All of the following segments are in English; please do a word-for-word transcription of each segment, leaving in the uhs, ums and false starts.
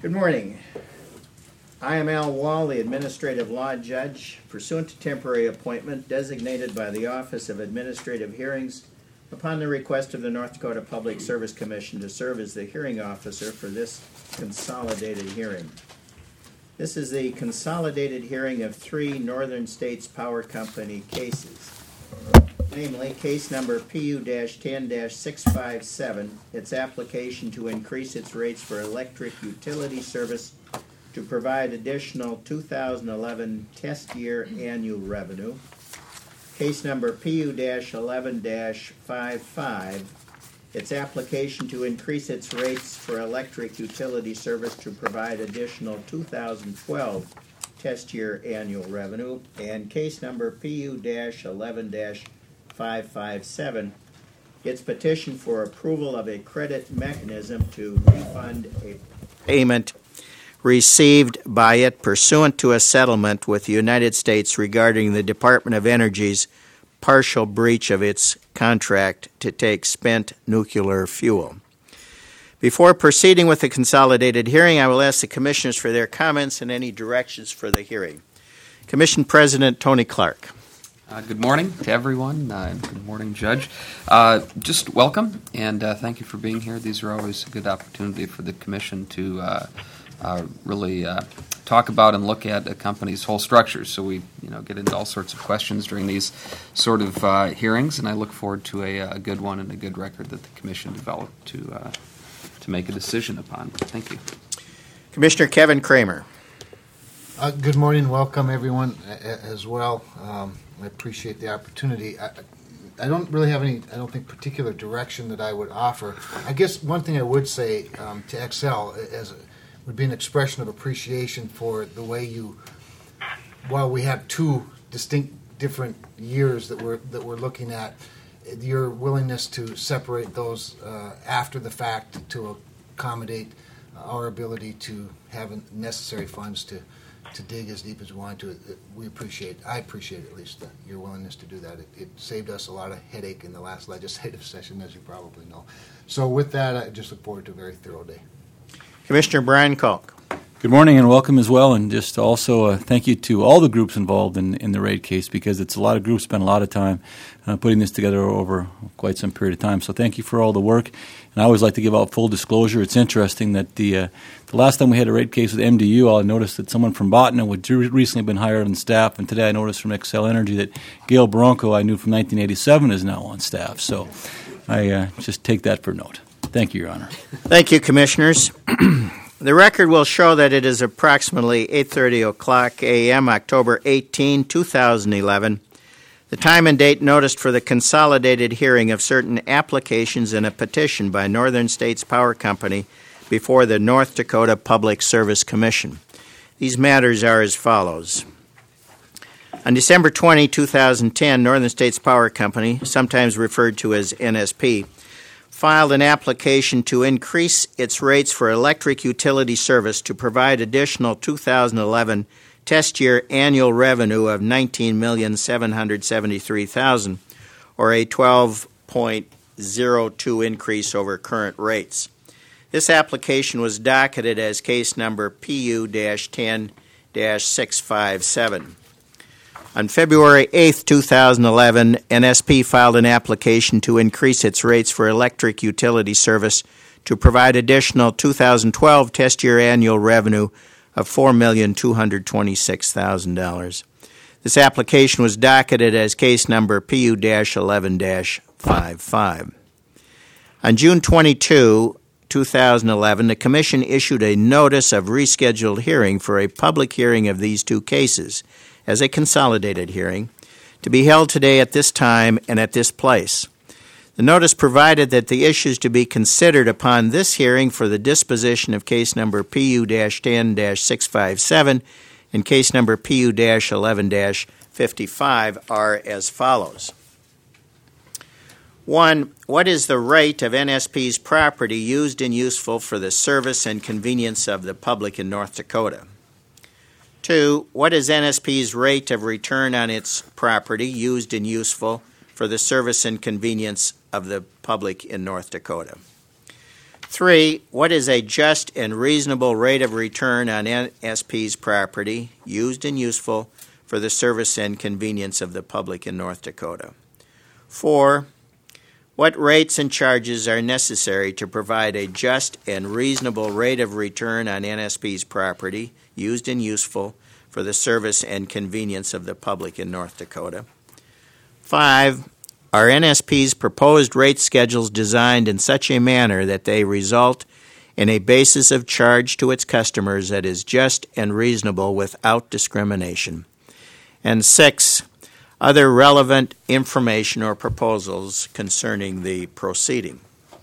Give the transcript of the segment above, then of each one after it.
Good morning. I am Al Wall, the Administrative Law Judge, pursuant to temporary appointment designated by the Office of Administrative Hearings upon the request of the North Dakota Public Service Commission to serve as the hearing officer for this consolidated hearing. This is the consolidated hearing of three Northern States Power Company cases. Namely, case number P U ten six five seven, its application to increase its rates for electric utility service to provide additional two thousand eleven test year annual revenue. Case number P U eleven fifty-five, its application to increase its rates for electric utility service to provide additional two thousand twelve test year annual revenue. And case number P U eleven five fifty-seven, its petition for approval of a credit mechanism to refund a payment received by it pursuant to a settlement with the United States regarding the Department of Energy's partial breach of its contract to take spent nuclear fuel. Before proceeding with the consolidated hearing, I will ask the commissioners for their comments and any directions for the hearing. Commission President Tony Clark. Uh, good morning to everyone. Uh, good morning, Judge. Uh, just welcome, and uh, thank you for being here. These are always a good opportunity for the Commission to uh, uh, really uh, talk about and look at a company's whole structure. So we, you know, get into all sorts of questions during these sort of uh, hearings, and I look forward to a, a good one and a good record that the Commission developed to uh, to make a decision upon. Thank you. Commissioner Kevin Kramer. Uh, good morning. Welcome, everyone, a- as well. Um, I appreciate the opportunity. I, I don't really have any, I don't think, particular direction that I would offer. I guess one thing I would say um, to Excel as a, would be an expression of appreciation for the way you, while we have two distinct different years that we're that we're looking at, your willingness to separate those uh, after the fact to accommodate our ability to have necessary funds to to dig as deep as we want to. We appreciate, I appreciate at least the, your willingness to do that. It, it saved us a lot of headache in the last legislative session, as you probably know. So with that, I just look forward to a very thorough day. Commissioner Brian Kalk. Good morning and welcome as well, and just also uh, thank you to all the groups involved in, in the raid case, because it's a lot of groups spent a lot of time uh, putting this together over quite some period of time. So thank you for all the work, and I always like to give out full disclosure. It's interesting that the uh, the last time we had a raid case with M D U, I noticed that someone from Botany had recently been hired on staff, and today I noticed from Xcel Energy that Gail Bronco, I knew from nineteen eighty-seven, is now on staff. So I uh, just take that for note. Thank you, Your Honor. Thank you, Commissioners. The record will show that it is approximately eight thirty o'clock a m, October eighteenth, two thousand eleven. The time and date noticed for the consolidated hearing of certain applications and a petition by Northern States Power Company before the North Dakota Public Service Commission. These matters are as follows. On December twentieth, two thousand ten, Northern States Power Company, sometimes referred to as N S P, filed an application to increase its rates for electric utility service to provide additional two thousand eleven test year annual revenue of nineteen million seven hundred seventy-three thousand dollars, or a twelve point zero two increase over current rates. This application was docketed as case number P U ten six fifty-seven. On February eighth, two thousand eleven, N S P filed an application to increase its rates for electric utility service to provide additional two thousand twelve test year annual revenue of four million two hundred twenty-six thousand dollars. This application was docketed as case number P U eleven fifty-five. On June twenty-second, two thousand eleven, the Commission issued a notice of rescheduled hearing for a public hearing of these two cases as a consolidated hearing, to be held today at this time and at this place. The notice provided that the issues to be considered upon this hearing for the disposition of case number P U ten six fifty-seven and case number P U eleven fifty-five are as follows. One, what is the rate of N S P's property used and useful for the service and convenience of the public in North Dakota? Two, what is N S P's rate of return on its property used and useful for the service and convenience of the public in North Dakota? Three, what is a just and reasonable rate of return on N S P's property used and useful for the service and convenience of the public in North Dakota? Four, what rates and charges are necessary to provide a just and reasonable rate of return on N S P's property used and useful for the service and convenience of the public in North Dakota? Five, are N S P's proposed rate schedules designed in such a manner that they result in a basis of charge to its customers that is just and reasonable without discrimination? And six, other relevant information or proposals concerning the proceeding.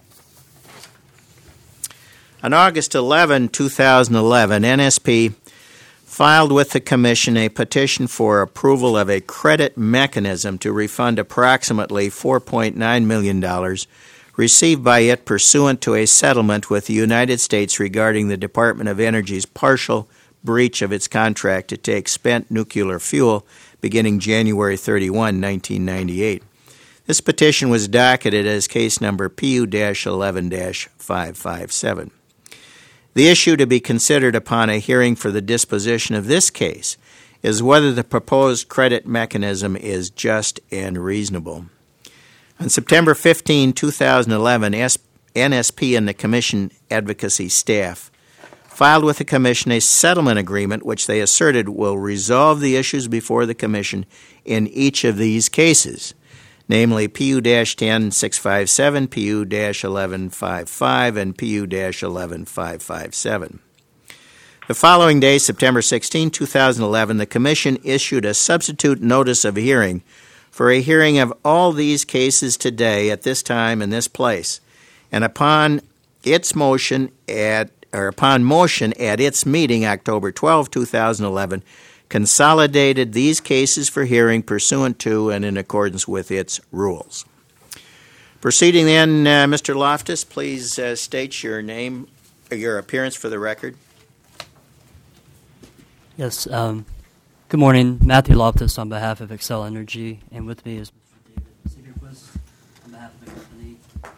On August eleventh, two thousand eleven, N S P filed with the Commission a petition for approval of a credit mechanism to refund approximately four point nine million dollars received by it pursuant to a settlement with the United States regarding the Department of Energy's partial breach of its contract to take spent nuclear fuel beginning January thirty-first, nineteen ninety-eight. This petition was docketed as case number P U eleven dash five five seven. The issue to be considered upon a hearing for the disposition of this case is whether the proposed credit mechanism is just and reasonable. On September fifteenth, two thousand eleven, N S P and the Commission advocacy staff filed with the Commission a settlement agreement which they asserted will resolve the issues before the Commission in each of these cases, namely P U ten six five seven, P U eleven fifty-five, and P U eleven five fifty-seven. The following day, September sixteenth, two thousand eleven, the Commission issued a substitute notice of hearing for a hearing of all these cases today at this time in this place, and upon its motion at or upon motion at its meeting October twelfth, two thousand eleven, consolidated these cases for hearing pursuant to and in accordance with its rules. Proceeding then, uh, Mister Loftus, please uh, state your name, your appearance for the record. Yes, um, good morning. Matthew Loftus on behalf of Xcel Energy, and with me is Mister David Segerquist on behalf of the company,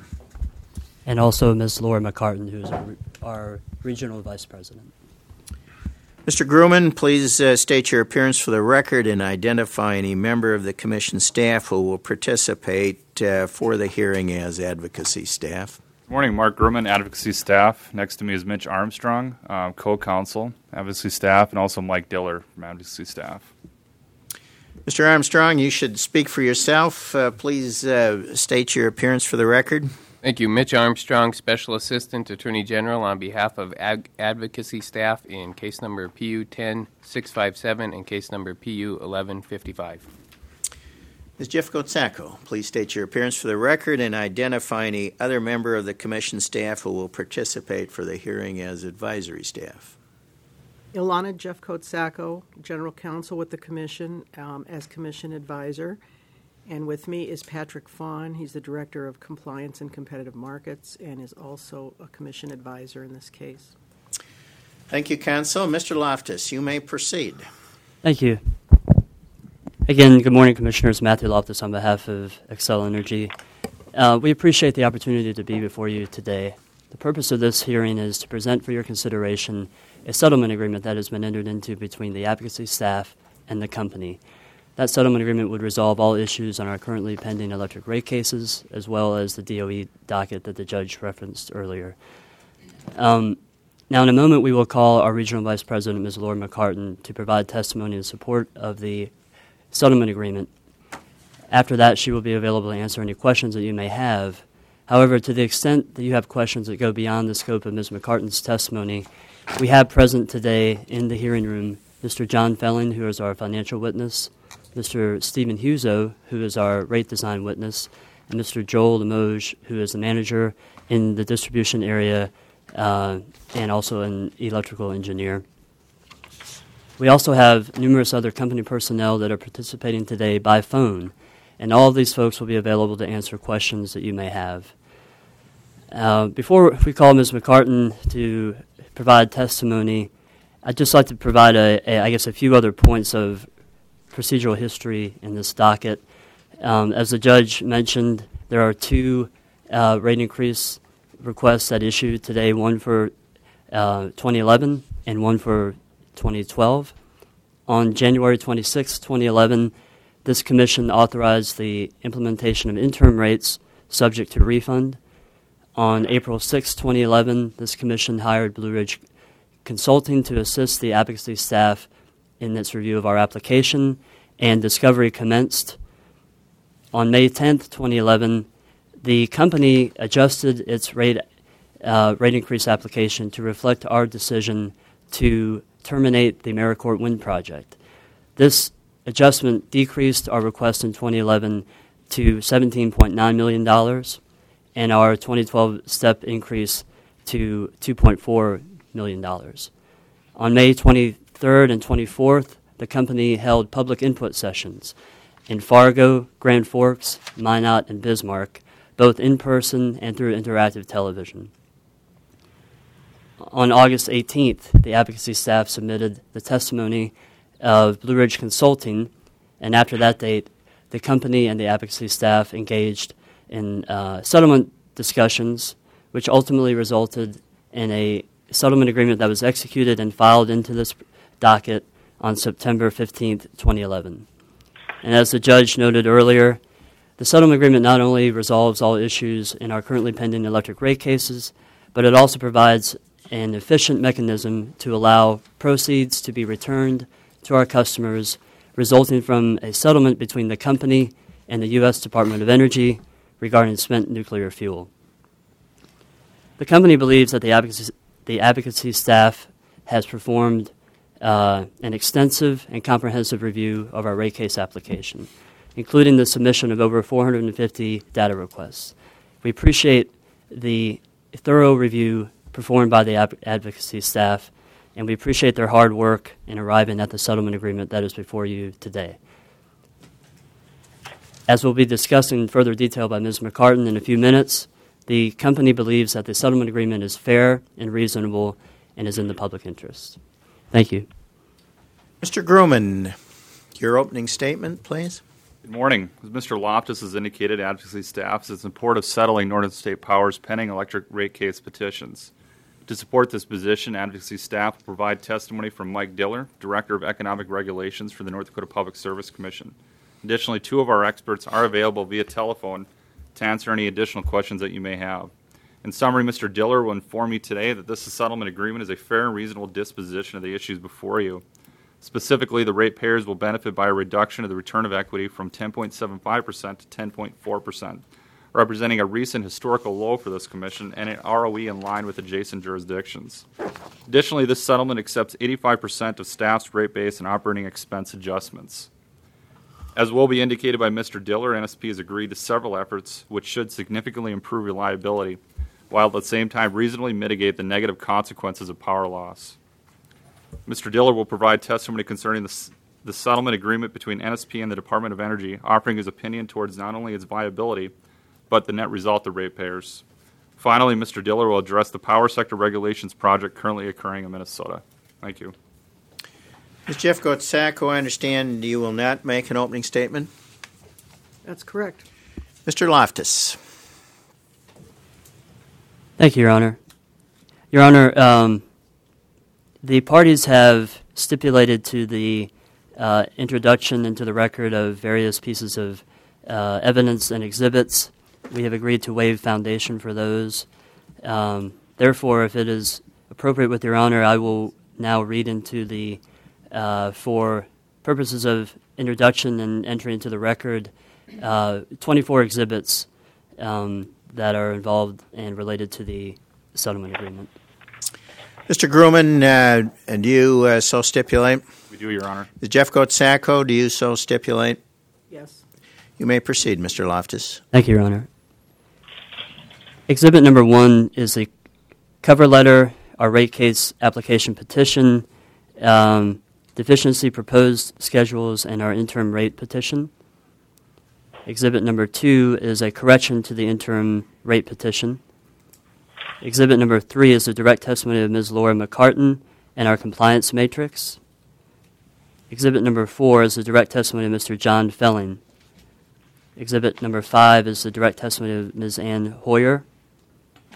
and also Miz Laura McCartan, who is our, our Regional Vice President. Mister Grumman, please uh, state your appearance for the record and identify any member of the Commission staff who will participate uh, for the hearing as advocacy staff. Good morning, Mark Grumman, advocacy staff. Next to me is Mitch Armstrong, uh, co-counsel, advocacy staff, and also Mike Diller from advocacy staff. Mister Armstrong, you should speak for yourself. Uh, please uh, state your appearance for the record. Thank you. Mitch Armstrong, Special Assistant Attorney General on behalf of ag- advocacy staff in case number P U ten six fifty-seven and case number P U eleven fifty-five. Miz Jeffcoat-Sacco, please state your appearance for the record and identify any other member of the Commission staff who will participate for the hearing as advisory staff. Ilana Jeffcoat-Sacco, General Counsel with the Commission um, as Commission Advisor. And with me is Patrick Fawn. He's the Director of Compliance and Competitive Markets and is also a Commission Advisor in this case. Thank you, Counsel. Mister Loftus, you may proceed. Thank you. Again, good morning, Commissioners. Matthew Loftus on behalf of Xcel Energy. Uh, we appreciate the opportunity to be before you today. The purpose of this hearing is to present for your consideration a settlement agreement that has been entered into between the advocacy staff and the company. That settlement agreement would resolve all issues on our currently pending electric rate cases, as well as the D O E docket that the judge referenced earlier. Um, now, in a moment, we will call our Regional Vice President, Miz Laura McCartan, to provide testimony in support of the settlement agreement. After that, she will be available to answer any questions that you may have. However, to the extent that you have questions that go beyond the scope of Miz McCartan's testimony, we have present today in the hearing room Mister John Felling, who is our financial witness, Mister Stephen Huso, who is our rate design witness, and Mister Joel Limoges, who is the manager in the distribution area uh, and also an electrical engineer. We also have numerous other company personnel that are participating today by phone, and all of these folks will be available to answer questions that you may have. Uh, before we call Miz McCartan to provide testimony, I'd just like to provide, a, a, I guess, a few other points of procedural history in this docket. Um, as the judge mentioned, there are two uh, rate increase requests at issue today, one for uh, twenty eleven and one for twenty twelve. On January twenty-sixth, twenty eleven, this commission authorized the implementation of interim rates subject to refund. On April sixth, twenty eleven, this commission hired Blue Ridge Consulting to assist the advocacy staff in its review of our application, and discovery commenced. On May tenth, twenty eleven, the company adjusted its rate, uh, rate increase application to reflect our decision to terminate the AmeriCorps wind project. This adjustment decreased our request in twenty eleven to seventeen point nine million dollars and our twenty twelve step increase to two point four million dollars. On May twenty-third and twenty-fourth, the company held public input sessions in Fargo, Grand Forks, Minot, and Bismarck, both in person and through interactive television. On August eighteenth, the advocacy staff submitted the testimony of Blue Ridge Consulting, and after that date, the company and the advocacy staff engaged in uh, settlement discussions, which ultimately resulted in a settlement agreement that was executed and filed into this docket on September fifteenth, twenty eleven. And as the judge noted earlier, the settlement agreement not only resolves all issues in our currently pending electric rate cases, but it also provides an efficient mechanism to allow proceeds to be returned to our customers, resulting from a settlement between the company and the U S Department of Energy regarding spent nuclear fuel. The company believes that the advocacy, the advocacy staff has performed uh, an extensive and comprehensive review of our rate case application, including the submission of over four hundred fifty data requests. We appreciate the thorough review performed by the ad- advocacy staff, and we appreciate their hard work in arriving at the settlement agreement that is before you today. As will be discussed in further detail by Miz McCartan in a few minutes, the company believes that the settlement agreement is fair and reasonable and is in the public interest. Thank you. Mister Grumman, your opening statement, please. Good morning. As Mister Loftus has indicated, advocacy staff is in support of settling Northern State Power's pending electric rate case petitions. To support this position, advocacy staff will provide testimony from Mike Diller, Director of Economic Regulations for the North Dakota Public Service Commission. Additionally, two of our experts are available via telephone to answer any additional questions that you may have. In summary, Mister Diller will inform you today that this settlement agreement is a fair and reasonable disposition of the issues before you. Specifically, the ratepayers will benefit by a reduction of the return of equity from ten point seven five percent to ten point four percent, representing a recent historical low for this commission and an R O E in line with adjacent jurisdictions. Additionally, this settlement accepts eighty-five percent of staff's rate base and operating expense adjustments. As will be indicated by Mister Diller, N S P has agreed to several efforts which should significantly improve reliability, while at the same time reasonably mitigate the negative consequences of power loss. Mister Diller will provide testimony concerning the, the settlement agreement between N S P and the Department of Energy, offering his opinion towards not only its viability, but the net result to ratepayers. Finally, Mister Diller will address the power sector regulations project currently occurring in Minnesota. Thank you. Miz Jeffcoat-Sacco, I understand you will not make an opening statement. That's correct. Mister Loftus. Thank you, Your Honor. Your Honor, um, the parties have stipulated to the uh, introduction into the record of various pieces of uh, evidence and exhibits. We have agreed to waive foundation for those. Um, therefore, if it is appropriate with Your Honor, I will now read into the, uh, for purposes of introduction and entry into the record, uh, twenty-four exhibits um, that are involved and related to the settlement agreement. Mister Grumman, uh, and do you uh, so stipulate? We do, Your Honor. Miz Jeffcoat-Sacco, do you so stipulate? Yes. You may proceed, Mister Loftus. Thank you, Your Honor. Exhibit number one is a cover letter, our rate case application petition, um, deficiency proposed schedules, and our interim rate petition. Exhibit number two is a correction to the interim rate petition. Exhibit number three is the direct testimony of Miz Laura McCartan and our compliance matrix. Exhibit number four is the direct testimony of Mister John Felling. Exhibit number five is the direct testimony of Miz Ann Hoyer.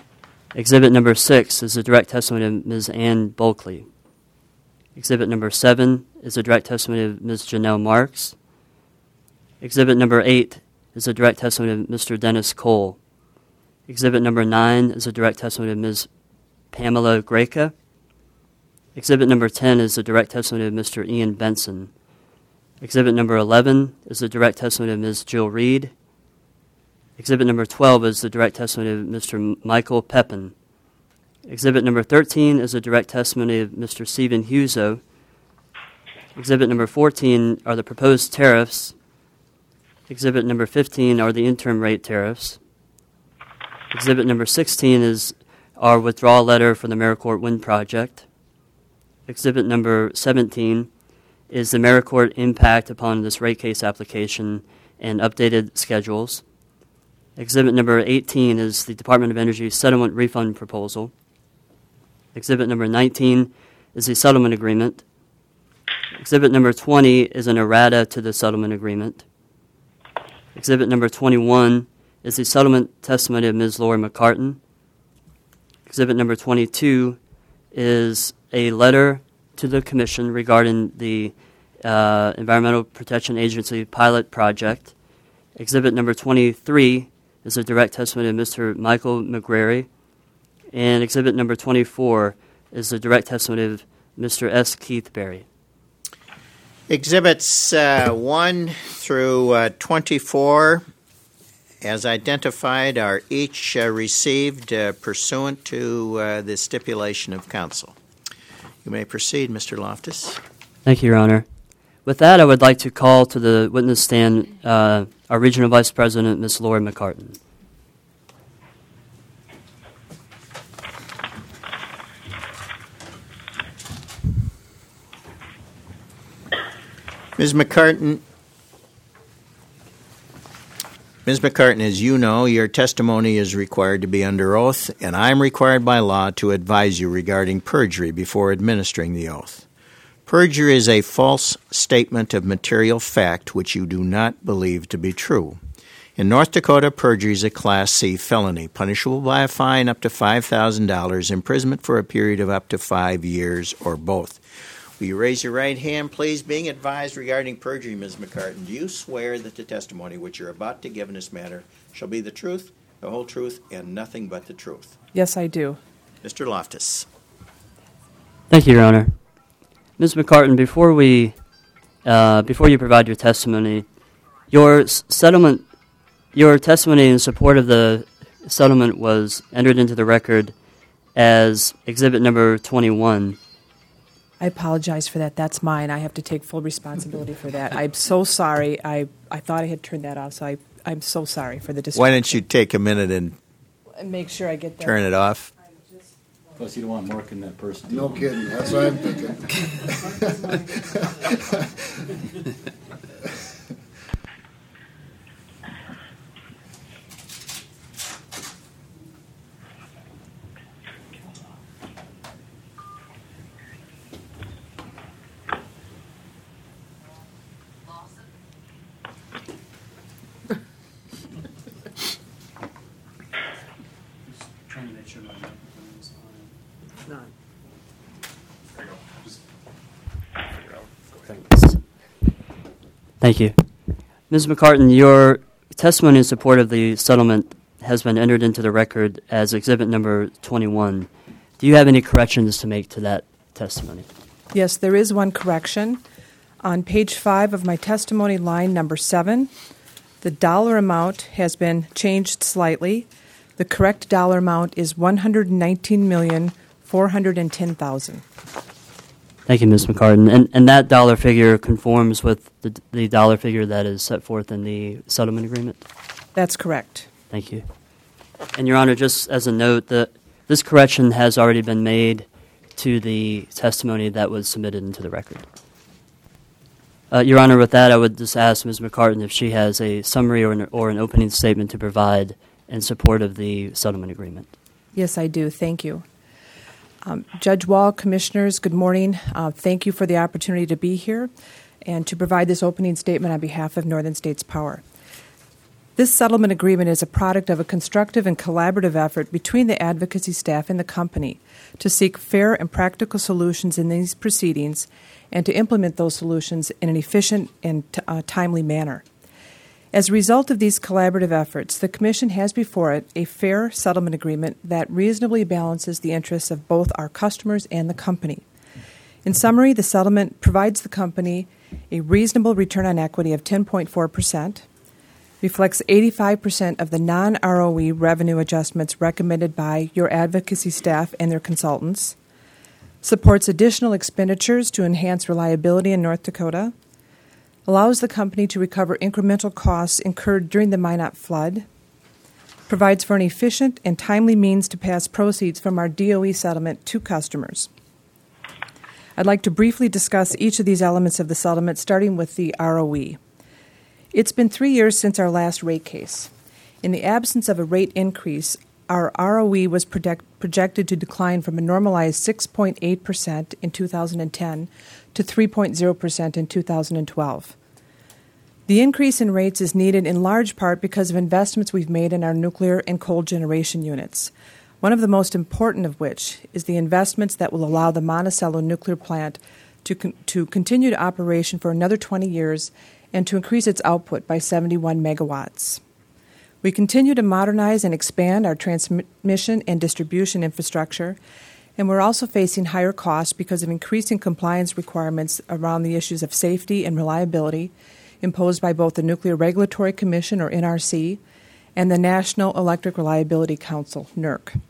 Exhibit number six is the direct testimony of Miz Ann Bulkley. Exhibit number seven is the direct testimony of Miz Janelle Marks. Exhibit number eight is the direct testimony of Mister Dennis Cole. Exhibit number nine is the direct testimony of Miz Pamela Greca. Exhibit number ten is the direct testimony of Mister Ian Benson. Exhibit number eleven is the direct testimony of Miz Jill Reed. Exhibit number twelve is the direct testimony of Mister Michael Pepin. Exhibit number thirteen is the direct testimony of Mister Stephen Huso. Exhibit number fourteen are the proposed tariffs. Exhibit number fifteen are the interim rate tariffs. Exhibit number sixteen is our withdrawal letter for the Maricourt Wind Project. Exhibit number seventeen is the Maricourt impact upon this rate case application and updated schedules. Exhibit number eighteen is the Department of Energy settlement refund proposal. Exhibit number nineteen is the settlement agreement. Exhibit number twenty is an errata to the settlement agreement. Exhibit number twenty-one is the settlement testimony of Miz Laura McCartan. Exhibit number twenty-two is a letter to the Commission regarding the uh, Environmental Protection Agency pilot project. Exhibit number twenty-three is a direct testimony of Mister Michael McGrary. And exhibit number twenty-four is the direct testimony of Mister S. Keith Berry. Exhibits uh, one through uh, twenty-four, as identified, are each uh, received uh, pursuant to uh, the stipulation of counsel. You may proceed, Mister Loftus. Thank you, Your Honor. With that, I would like to call to the witness stand uh, our Regional Vice President, Miz Laura McCartan. Miz McCartan, Miz McCartan, as you know, your testimony is required to be under oath, and I'm required by law to advise you regarding perjury before administering the oath. Perjury is a false statement of material fact which you do not believe to be true. In North Dakota, perjury is a Class C felony, punishable by a fine up to five thousand dollars, imprisonment for a period of up to five years, or both. Will you raise your right hand, please? Being advised regarding perjury, Miz McCartan, do you swear that the testimony which you're about to give in this matter shall be the truth, the whole truth, and nothing but the truth? Yes, I do. Mister Loftus. Thank you, Your Honor. Miz McCartan, before we, uh, before you provide your testimony, your s- settlement, your testimony in support of the settlement was entered into the record as Exhibit Number twenty-one. I apologize for that. That's mine. I have to take full responsibility for that. I'm so sorry. I, I thought I had turned that off, so I, I'm so sorry for the distraction. Why don't you take a minute and And make sure I get that. turn it off? Plus, you don't want Mark in that person. No kidding. That's what I'm thinking. Trying to make sure my microphone is on. None. Thanks. Thank you. Miz McCartan, your testimony in support of the settlement has been entered into the record as Exhibit Number twenty-one. Do you have any corrections to make to that testimony? Yes, there is one correction. On page five of my testimony, line number seven, the dollar amount has been changed slightly. The correct dollar amount is one hundred nineteen million four hundred ten thousand dollars. Thank you, Miz McCartan. And, and that dollar figure conforms with the, the dollar figure that is set forth in the settlement agreement? That's correct. Thank you. And, Your Honor, just as a note, the, this correction has already been made to the testimony that was submitted into the record. Uh, Your Honor, with that, I would just ask Miz McCartan if she has a summary or an, or an opening statement to provide in support of the settlement agreement. Yes, I do. Thank you. Um, Judge Wall, Commissioners, good morning. Uh, thank you for the opportunity to be here and to provide this opening statement on behalf of Northern States Power. This settlement agreement is a product of a constructive and collaborative effort between the advocacy staff and the company to seek fair and practical solutions in these proceedings and to implement those solutions in an efficient and t- uh, timely manner. As a result of these collaborative efforts, the Commission has before it a fair settlement agreement that reasonably balances the interests of both our customers and the company. In summary, the settlement provides the company a reasonable return on equity of ten point four percent, reflects eighty-five percent of the non-R O E revenue adjustments recommended by your advocacy staff and their consultants, supports additional expenditures to enhance reliability in North Dakota, allows the company to recover incremental costs incurred during the Minot flood, provides for an efficient and timely means to pass proceeds from our D O E settlement to customers. I'd like to briefly discuss each of these elements of the settlement, starting with the R O E. It's been three years since our last rate case. In the absence of a rate increase, our R O E was project- projected to decline from a normalized six point eight percent in two thousand ten to three point zero percent in two thousand twelve. The increase in rates is needed in large part because of investments we've made in our nuclear and coal generation units, one of the most important of which is the investments that will allow the Monticello nuclear plant to, con- to continue to operation for another twenty years and to increase its output by seventy-one megawatts. We continue to modernize and expand our transmission and distribution infrastructure, and we're also facing higher costs because of increasing compliance requirements around the issues of safety and reliability imposed by both the Nuclear Regulatory Commission, or N R C, and the National Electric Reliability Council, N E R C.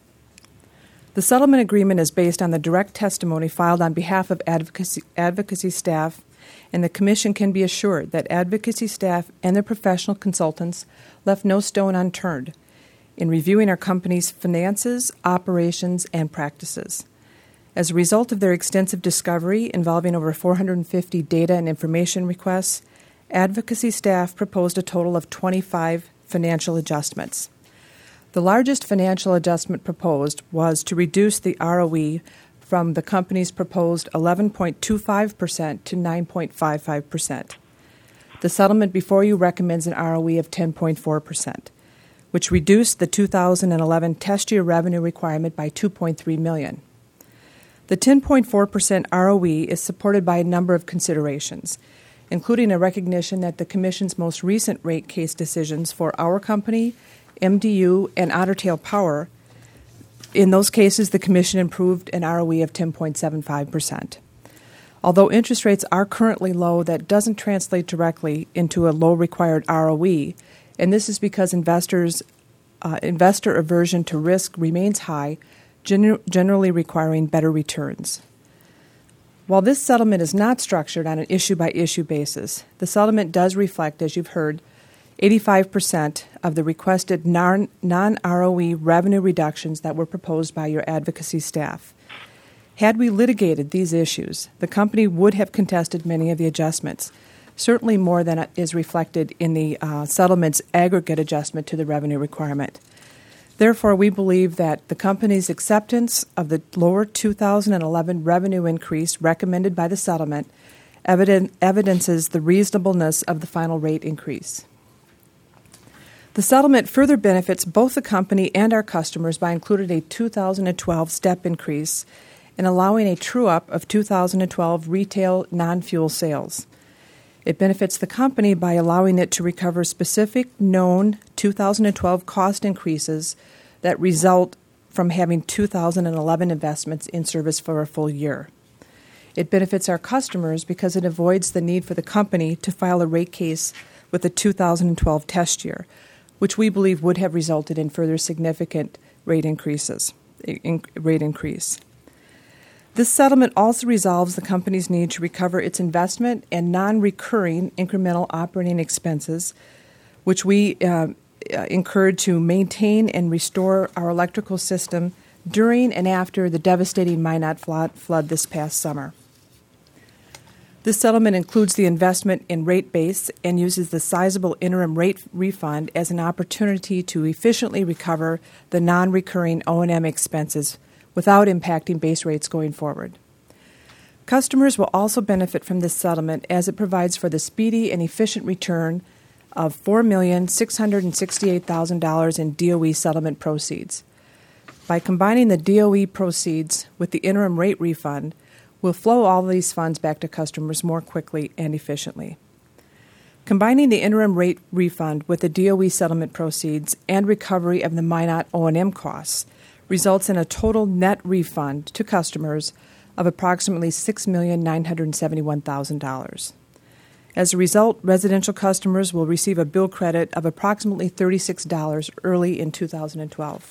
The settlement agreement is based on the direct testimony filed on behalf of advocacy, advocacy staff, and the Commission can be assured that advocacy staff and their professional consultants left no stone unturned in reviewing our company's finances, operations, and practices. As a result of their extensive discovery involving over four hundred fifty data and information requests, advocacy staff proposed a total of twenty-five financial adjustments. The largest financial adjustment proposed was to reduce the R O E from the company's proposed eleven point two five percent to nine point five five percent. The settlement before you recommends an R O E of ten point four percent, which reduced the two thousand eleven test year revenue requirement by two point three million dollars. The ten point four percent R O E is supported by a number of considerations, including a recognition that the Commission's most recent rate case decisions for our company, M D U, and Otter Tail Power, in those cases, the Commission improved an R O E of ten point seven five percent. Although interest rates are currently low, that doesn't translate directly into a low required R O E, and this is because investors, uh, investor aversion to risk remains high, gen- generally requiring better returns. While this settlement is not structured on an issue-by-issue basis, the settlement does reflect, as you've heard, eighty-five percent of the requested non- non-R O E revenue reductions that were proposed by your advocacy staff. Had we litigated these issues, the company would have contested many of the adjustments, certainly more than is reflected in the uh, settlement's aggregate adjustment to the revenue requirement. Therefore, we believe that the company's acceptance of the lower two thousand eleven revenue increase recommended by the settlement eviden- evidences the reasonableness of the final rate increase. The settlement further benefits both the company and our customers by including a two thousand twelve step increase and allowing a true-up of two thousand twelve retail non-fuel sales. It benefits the company by allowing it to recover specific known two thousand twelve cost increases that result from having two thousand eleven investments in service for a full year. It benefits our customers because it avoids the need for the company to file a rate case with the two thousand twelve test year, which we believe would have resulted in further significant rate increases, in, rate increase. This settlement also resolves the company's need to recover its investment and non-recurring incremental operating expenses, which we uh, incurred to maintain and restore our electrical system during and after the devastating Minot flood, flood this past summer. This settlement includes the investment in rate base and uses the sizable interim rate refund as an opportunity to efficiently recover the non-recurring O and M expenses without impacting base rates going forward. Customers will also benefit from this settlement as it provides for the speedy and efficient return of four million six hundred sixty-eight thousand dollars in D O E settlement proceeds. By combining the D O E proceeds with the interim rate refund, we'll flow all of these funds back to customers more quickly and efficiently. Combining the interim rate refund with the D O E settlement proceeds and recovery of the Minot O and M costs results in a total net refund to customers of approximately six million nine hundred seventy-one thousand dollars. As a result, residential customers will receive a bill credit of approximately thirty-six dollars early in two thousand twelve.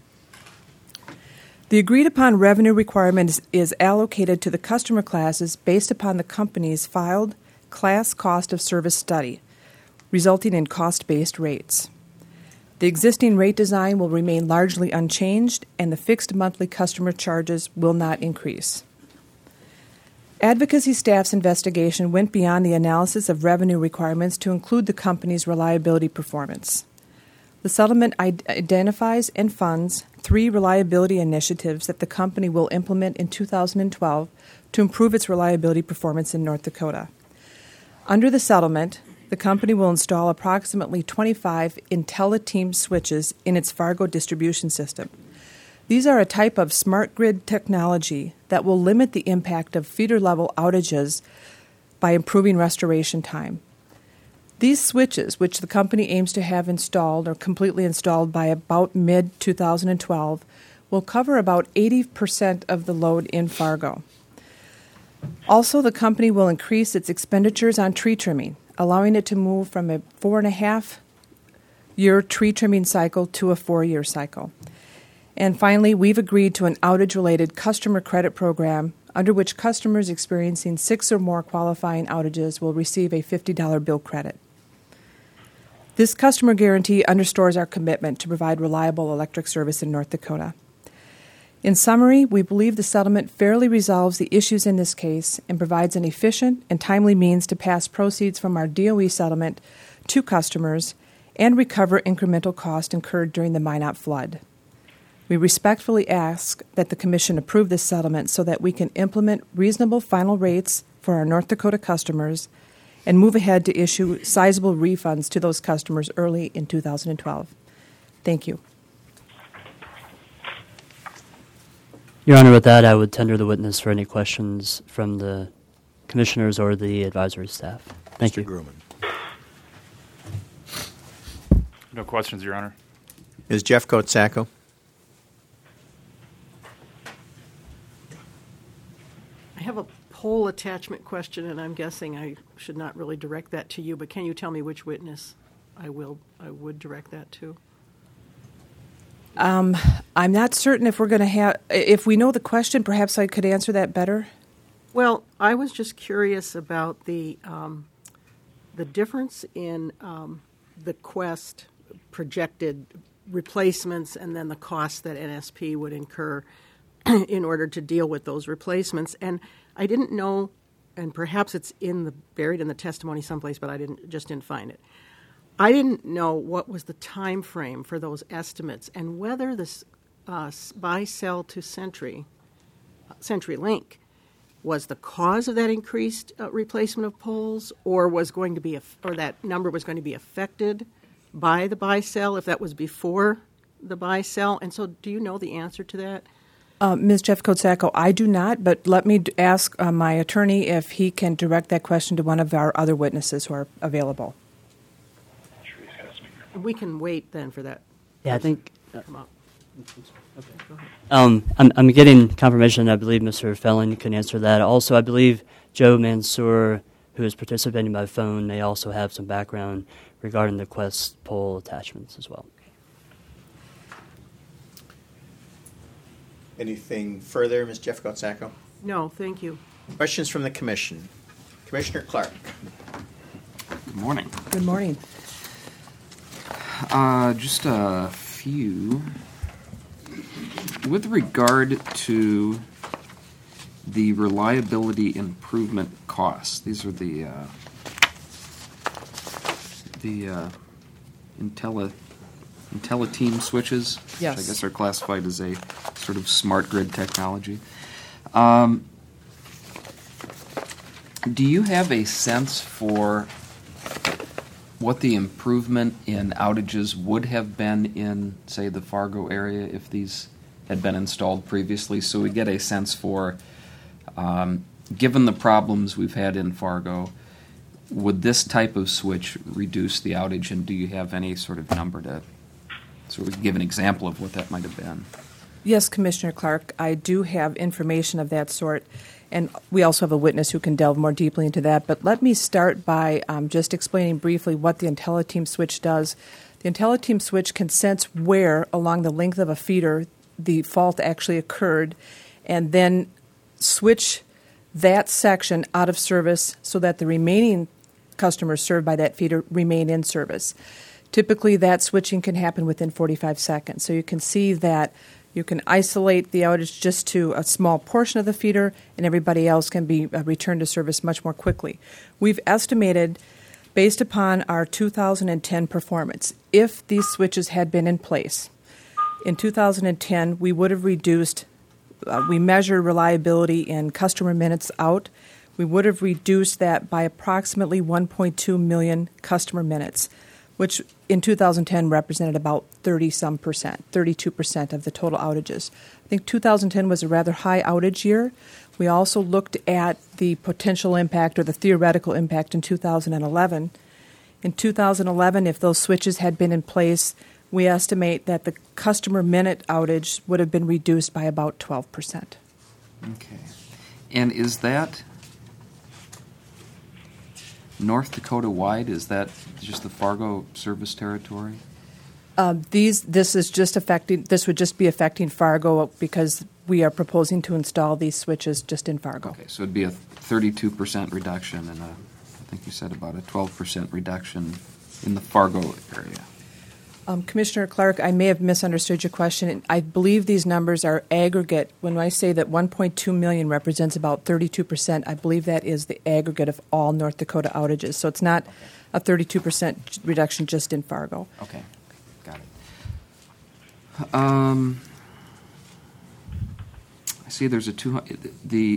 The agreed-upon revenue requirement is, is allocated to the customer classes based upon the company's filed class cost of service study, resulting in cost-based rates. The existing rate design will remain largely unchanged, and the fixed monthly customer charges will not increase. Advocacy staff's investigation went beyond the analysis of revenue requirements to include the company's reliability performance. The settlement id- identifies and funds three reliability initiatives that the company will implement in two thousand twelve to improve its reliability performance in North Dakota. Under the settlement, the company will install approximately twenty-five IntelliTeam switches in its Fargo distribution system. These are a type of smart grid technology that will limit the impact of feeder-level outages by improving restoration time. These switches, which the company aims to have installed or completely installed by about mid twenty twelve, will cover about eighty percent of the load in Fargo. Also, the company will increase its expenditures on tree trimming, allowing it to move from a four and a half year tree trimming cycle to a four-year cycle. And finally, we've agreed to an outage-related customer credit program under which customers experiencing six or more qualifying outages will receive a fifty dollars bill credit. This customer guarantee underscores our commitment to provide reliable electric service in North Dakota. In summary, we believe the settlement fairly resolves the issues in this case and provides an efficient and timely means to pass proceeds from our D O E settlement to customers and recover incremental cost incurred during the Minot flood. We respectfully ask that the Commission approve this settlement so that we can implement reasonable final rates for our North Dakota customers and move ahead to issue sizable refunds to those customers early in two thousand twelve. Thank you. Your Honor, with that, I would tender the witness for any questions from the commissioners or the advisory staff. Thank Mister you. Grumman. No questions, Your Honor. Is Jeff Kotsako? I have a poll attachment question, and I'm guessing I should not really direct that to you, but can you tell me which witness I will I would direct that to? Um, I'm not certain if we're going to have, if we know the question, perhaps I could answer that better. Well, I was just curious about the um, the difference in um, the Quest projected replacements and then the costs that N S P would incur in order to deal with those replacements. And I didn't know, and perhaps it's in the buried in the testimony someplace, but I didn't just didn't find it. I didn't know what was the time frame for those estimates and whether this uh, buy sell to Century, CenturyLink, was the cause of that increased uh, replacement of poles, or was going to be, a, or that number was going to be affected by the buy sell if that was before the buy sell. And so, do you know the answer to that? Uh, Miz Jeff Kotsako, I do not, but let me d- ask uh, my attorney if he can direct that question to one of our other witnesses who are available. We can wait then for that. Yeah, I think. to come up. Okay, go ahead. Um, I'm, I'm getting confirmation. I believe Mister Felling can answer that. Also, I believe Joe Mansour, who is participating by phone, may also have some background regarding the Quest poll attachments as well. Anything further, Miz Jeff Kotsako? No, thank you. Questions from the Commission. Commissioner Clark. Good morning. Good morning. Uh, just a few. With regard to the reliability improvement costs, these are the uh, the uh, Intelli IntelliTeam switches, Yes. which I guess are classified as a sort of smart grid technology. Um, do you have a sense for what the improvement in outages would have been in, say, the Fargo area if these had been installed previously, so we get a sense for, um, given the problems we've had in Fargo, would this type of switch reduce the outage, and do you have any sort of number to sort of give an example of what that might have been? Yes, Commissioner Clark, I do have information of that sort, and we also have a witness who can delve more deeply into that. But let me start by um, just explaining briefly what the IntelliTeam switch does. The IntelliTeam switch can sense where along the length of a feeder the fault actually occurred, and then switch that section out of service so that the remaining customers served by that feeder remain in service. Typically, that switching can happen within forty-five seconds. So you can see that you can isolate the outage just to a small portion of the feeder, and everybody else can be uh, returned to service much more quickly. We've estimated, based upon our two thousand ten performance, if these switches had been in place, in two thousand ten, we would have reduced, uh, we measure reliability in customer minutes out. We would have reduced that by approximately one point two million customer minutes, which in two thousand ten represented about thirty-some percent, thirty-two percent of the total outages. I think two thousand ten was a rather high outage year. We also looked at the potential impact or the theoretical impact in two thousand eleven. In two thousand eleven, if those switches had been in place, we estimate that the customer minute outage would have been reduced by about twelve percent. Okay. And is that North Dakota wide? Is that just the Fargo service territory? Um, these, this is just affecting. This would just be affecting Fargo because we are proposing to install these switches just in Fargo. Okay, so it'd be a thirty-two percent reduction and a, I think you said about a twelve percent reduction in the Fargo area. Um, Commissioner Clark, I may have misunderstood your question. I believe these numbers are aggregate. When I say that one point two million represents about thirty-two percent, I believe that is the aggregate of all North Dakota outages. So it's not a thirty-two percent reduction just in Fargo. Okay, got it. Um, I see there's a two the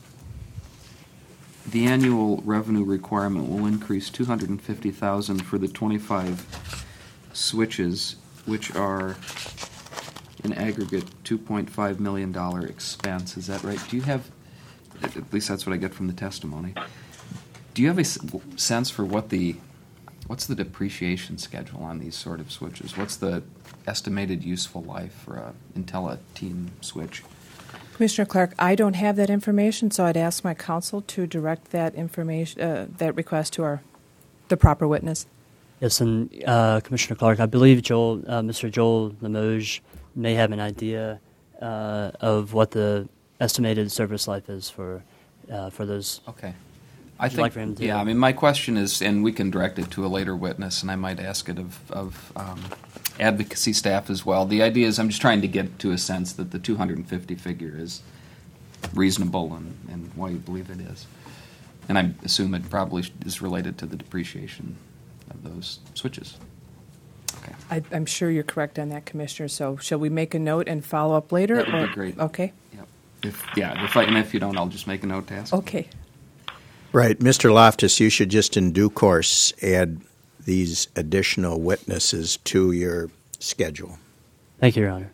the annual revenue requirement will increase two hundred and fifty thousand for the twenty-five switches, which are in aggregate two point five million dollar expense. Is that right? Do you have, at least that's what I get from the testimony, do you have a s- sense for what the what's the depreciation schedule on these sort of switches? What's the estimated useful life for a IntelliTeam switch? Commissioner Clark, I don't have that information, so I'd ask my counsel to direct that information, uh, that request to our the proper witness. Yes, and uh, Commissioner Clark, I believe Joel, uh, Mister Joel Limoges may have an idea uh, of what the estimated service life is for uh, for those. Okay. I Would you think, like for him to- yeah, I mean, my question is, and we can direct it to a later witness, and I might ask it of, of um, advocacy staff as well. The idea is I'm just trying to get to a sense that the two hundred fifty figure is reasonable and, and why you believe it is. And I assume it probably is related to the depreciation of those switches. Okay. I, I'm sure you're correct on that, Commissioner. So shall we make a note and follow up later? That would or- be great. Okay. Yep. If, yeah, if I, and if you don't, I'll just make a note to ask. Okay. Right. Mister Loftus, you should just in due course add these additional witnesses to your schedule. Thank you, Your Honor.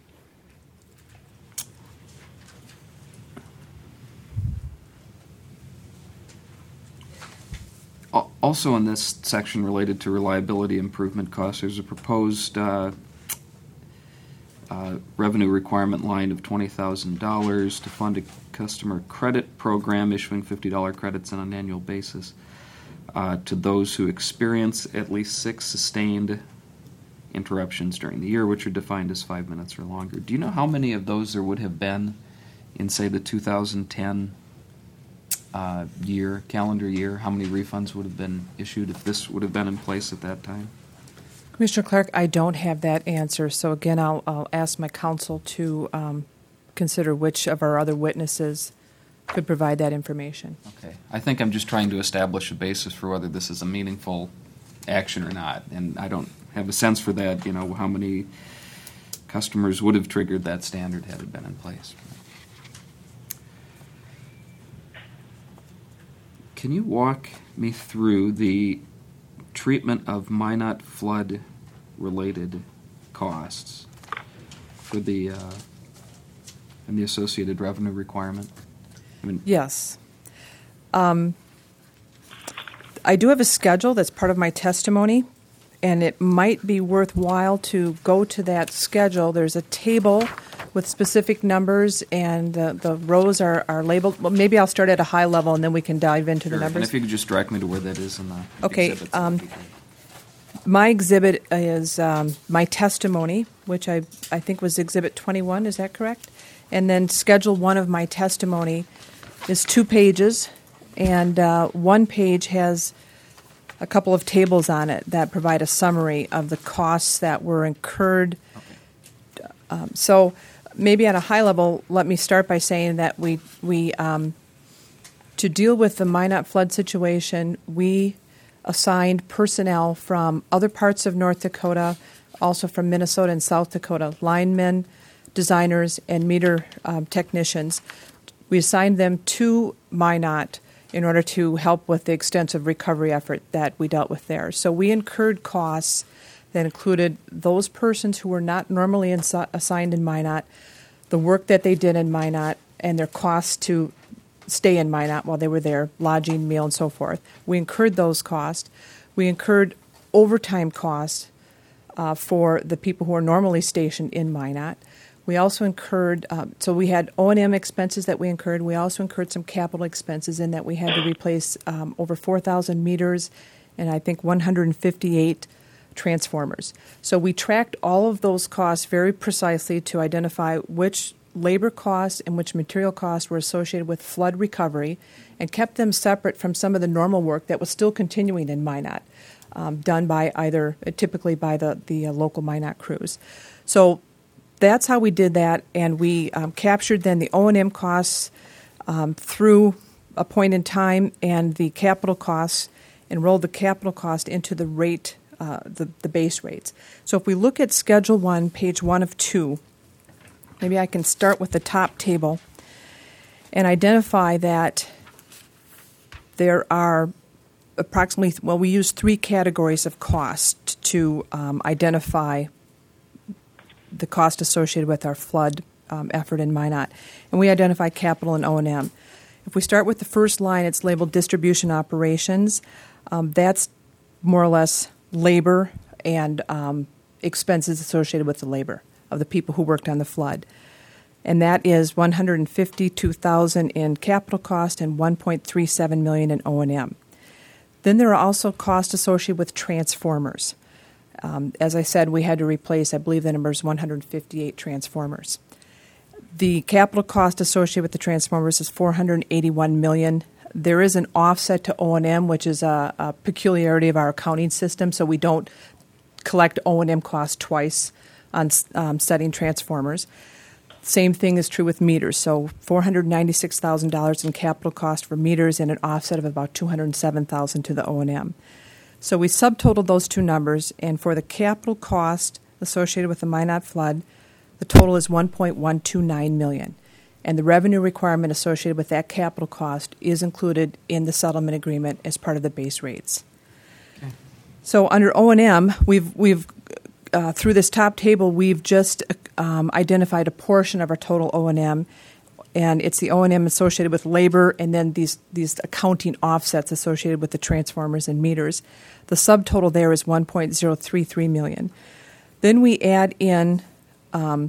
Al- Also in this section related to reliability improvement costs, there's a proposed uh, uh, revenue requirement line of twenty thousand dollars to fund a customer credit program issuing fifty dollars credits on an annual basis uh, to those who experience at least six sustained interruptions during the year, which are defined as five minutes or longer. Do you know how many of those there would have been in, say, the two thousand ten uh, year, calendar year? How many refunds would have been issued if this would have been in place at that time? Commissioner Clark, I don't have that answer. So again, I'll, I'll ask my counsel to um, consider which of our other witnesses could provide that information. Okay. I think I'm just trying to establish a basis for whether this is a meaningful action or not, and I don't have a sense for that, you know, how many customers would have triggered that standard had it been in place. Can you walk me through the treatment of Minot flood-related costs for the uh, and the associated revenue requirement? I mean, Yes. Um, I do have a schedule that's part of my testimony, and it might be worthwhile to go to that schedule. There's a table with specific numbers, and the, the rows are, are labeled. Well, maybe I'll start at a high level, and then we can dive into sure. the And numbers. if you could just direct me to where that is in the Okay, exhibits, that would um, be great. My exhibit is um, my testimony, which I, I think was Exhibit twenty-one, is that correct? And then Schedule one of my testimony is two pages, and uh, one page has a couple of tables on it that provide a summary of the costs that were incurred. Okay. Um, so maybe at a high level, let me start by saying that we, we um, to deal with the Minot flood situation, we assigned personnel from other parts of North Dakota, also from Minnesota and South Dakota, linemen, designers, and meter um, technicians. We assigned them to Minot in order to help with the extensive recovery effort that we dealt with there. So we incurred costs that included those persons who were not normally insi- assigned in Minot, the work that they did in Minot, and their costs to stay in Minot while they were there, lodging, meal, and so forth. We incurred those costs. We incurred overtime costs uh, for the people who are normally stationed in Minot. We also incurred, uh, so we had O and M expenses that we incurred. We also incurred some capital expenses in that we had to replace um, over four thousand meters and I think one hundred fifty-eight transformers. So we tracked all of those costs very precisely to identify which labor costs and which material costs were associated with flood recovery and kept them separate from some of the normal work that was still continuing in Minot, um, done by either, uh, typically by the, the uh, local Minot crews. So that's how we did that, and we um, captured then the O and M costs um, through a point in time and the capital costs, and rolled the capital cost into the rate, uh, the, the base rates. So if we look at Schedule one, page one of two, maybe I can start with the top table and identify that there are approximately, well, we use three categories of cost to um, identify the cost associated with our flood um, effort in Minot. And we identify capital and O and M. If we start with the first line, it's labeled distribution operations. Um, that's more or less labor and um, expenses associated with the labor of the people who worked on the flood. And that is one hundred fifty-two thousand dollars in capital cost and one point three seven million dollars in O and M. Then there are also costs associated with transformers. Um, as I said, we had to replace, I believe the number is one hundred fifty-eight transformers. The capital cost associated with the transformers is four hundred eighty-one million dollars. There is an offset to O and M, which is a, a peculiarity of our accounting system, so we don't collect O and M costs twice on um, setting transformers. Same thing is true with meters. So four hundred ninety-six thousand dollars in capital cost for meters and an offset of about two hundred seven thousand dollars to the O and M. So we subtotaled those two numbers, and for the capital cost associated with the Minot flood, the total is one point one two nine million dollars. And the revenue requirement associated with that capital cost is included in the settlement agreement as part of the base rates. Okay. So under O and M, we've we've uh, through this top table, we've just um, identified a portion of our total O and M, and it's the O and M associated with labor, and then these these accounting offsets associated with the transformers and meters. The subtotal there is one point zero three three million dollars. Then we add in um,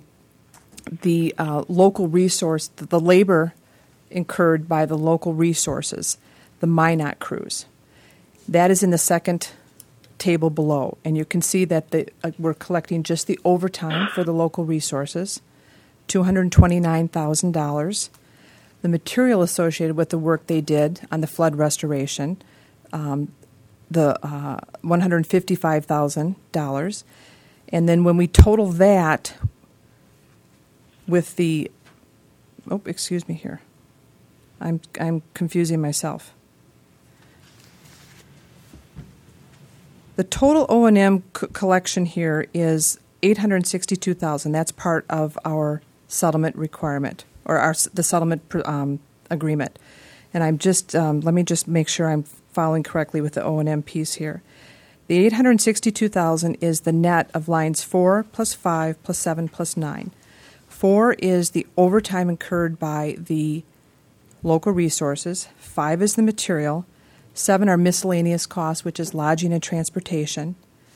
the uh, local resource, the labor incurred by the local resources, the Minot crews. That is in the second table below, and you can see that the, uh, we're collecting just the overtime for the local resources, two hundred twenty-nine thousand dollars. The material associated with the work they did on the flood restoration, um, the uh, one hundred fifty-five thousand dollars. And then when we total that with the, oh, excuse me here. I'm I'm confusing myself. The total O and M c- collection here is eight hundred sixty-two thousand dollars. That's part of our settlement requirement, or our the settlement um, agreement. And I'm just um, let me just make sure I'm following correctly with the O and M piece here. The eight hundred sixty-two thousand dollars is the net of lines four plus five plus seven plus nine. Four is the overtime incurred by the local resources. Five is the material. Seven are miscellaneous costs, which is lodging and transportation.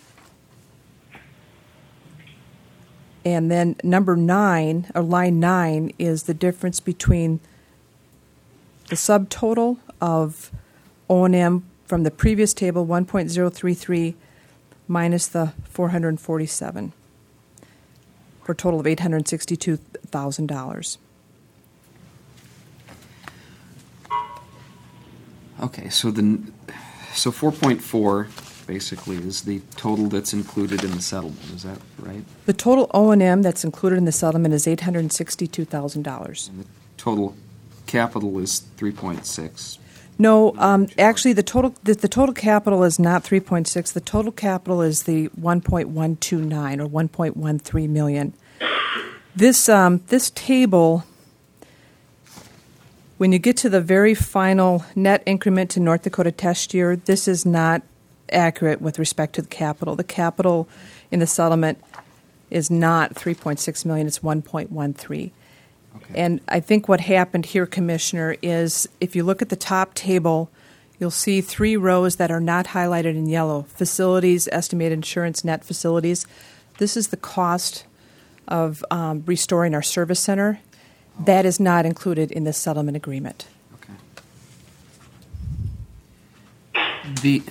And then number nine, or line nine, is the difference between the subtotal of O and M from the previous table, one point zero three three, minus the four hundred forty-seven, for a total of eight hundred sixty-two thousand dollars. Okay, so the so four point four basically is the total that's included in the settlement. Is that right? The total O and M that's included in the settlement is eight hundred sixty-two thousand dollars. And the total capital is three point six. No, um, actually, the total the, the total capital is not three point six. The total capital is the one point one two nine or one point one three million. This um, this table, when you get to the very final net increment to North Dakota test year, this is not accurate with respect to the capital. The capital in the settlement is not three point six million. It's one point one three. Okay. And I think what happened here, Commissioner, is if you look at the top table, you'll see three rows that are not highlighted in yellow. Facilities, estimated insurance, net facilities. This is the cost of um, restoring our service center. Oh. That is not included in this settlement agreement. Okay. The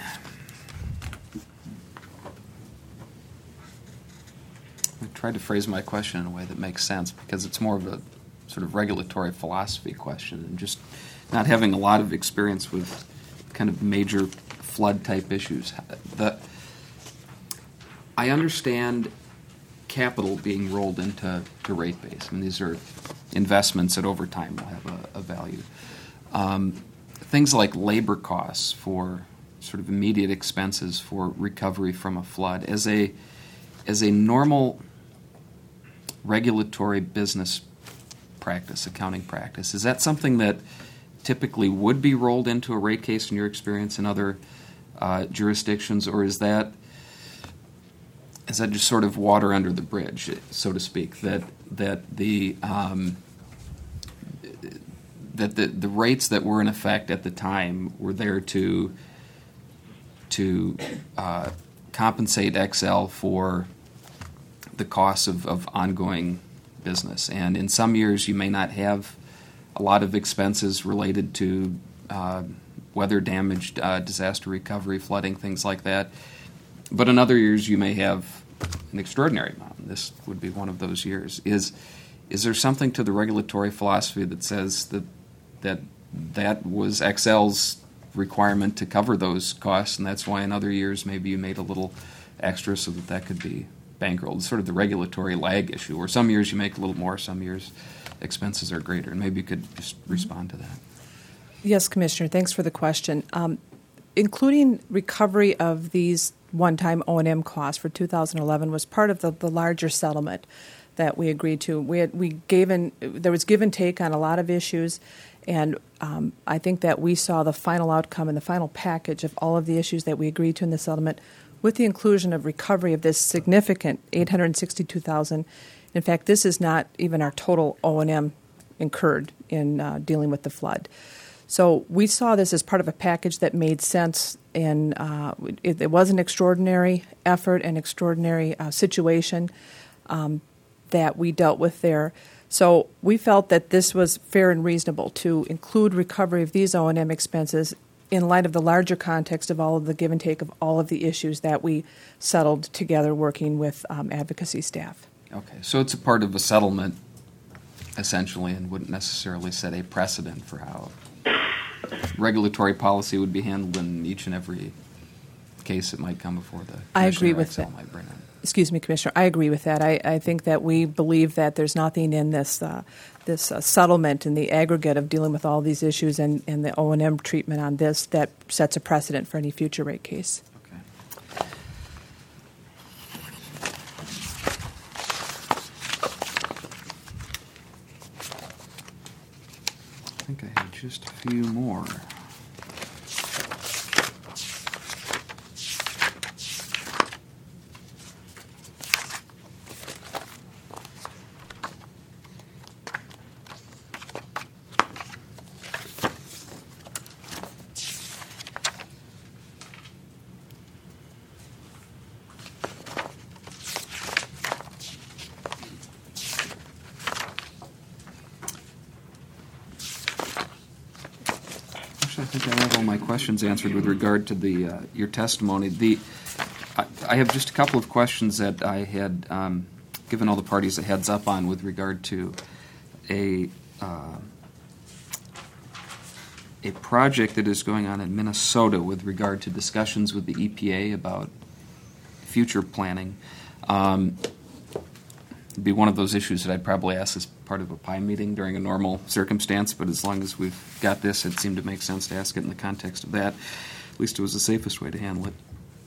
I tried to phrase my question in a way that makes sense because it's more of a sort of regulatory philosophy question and just not having a lot of experience with kind of major flood type issues. The, I understand capital being rolled into to rate base. I mean, these are investments that over time will have a, a value. Um, things like labor costs for sort of immediate expenses for recovery from a flood as a as a normal regulatory business practice, accounting practice. Is that something that typically would be rolled into a rate case in your experience in other uh, jurisdictions, or is that is that just sort of water under the bridge, so to speak? That that the um, that the, the rates that were in effect at the time were there to to uh, compensate X L for the costs of, of ongoing business. And in some years you may not have a lot of expenses related to uh, weather damage, uh, disaster recovery, flooding, things like that. But in other years you may have an extraordinary amount. This would be one of those years. Is is there something to the regulatory philosophy that says that that that was X L's requirement to cover those costs, and that's why in other years maybe you made a little extra so that that could be bankrolled? It's sort of the regulatory lag issue, where some years you make a little more, some years expenses are greater. And maybe you could just respond to that. Yes, Commissioner, thanks for the question. Um, including recovery of these one-time O and M costs for two thousand eleven was part of the, the larger settlement that we agreed to. We had, we gave in, there was give and take on a lot of issues, and um, I think that we saw the final outcome and the final package of all of the issues that we agreed to in the settlement, with the inclusion of recovery of this significant eight hundred sixty-two thousand dollars. In fact, this is not even our total O and M incurred in uh, dealing with the flood. So we saw this as part of a package that made sense, and uh, it, it was an extraordinary effort, an extraordinary uh, situation um, that we dealt with there. So we felt that this was fair and reasonable to include recovery of these O and M expenses in light of the larger context of all of the give and take of all of the issues that we settled together working with um, advocacy staff. Okay, so it's a part of a settlement, essentially, and wouldn't necessarily set a precedent for how regulatory policy would be handled in each and every case that might come before the I agree Commissioner with X L that. might bring up. Excuse me, Commissioner. I agree with that. I, I think that we believe that there's nothing in this uh, this uh, settlement in the aggregate of dealing with all these issues and, and the O and M treatment on this that sets a precedent for any future rate case. Okay. I think I had just a few more. think I have all my questions answered with regard to the uh, your testimony. The I, I have just a couple of questions that I had um, given all the parties a heads up on with regard to a uh, a project that is going on in Minnesota with regard to discussions with the E P A about future planning. Um, it'd be one of those issues that I'd probably ask as part of a P I meeting during a normal circumstance, but as long as we've got this, it seemed to make sense to ask it in the context of that. At least it was the safest way to handle it.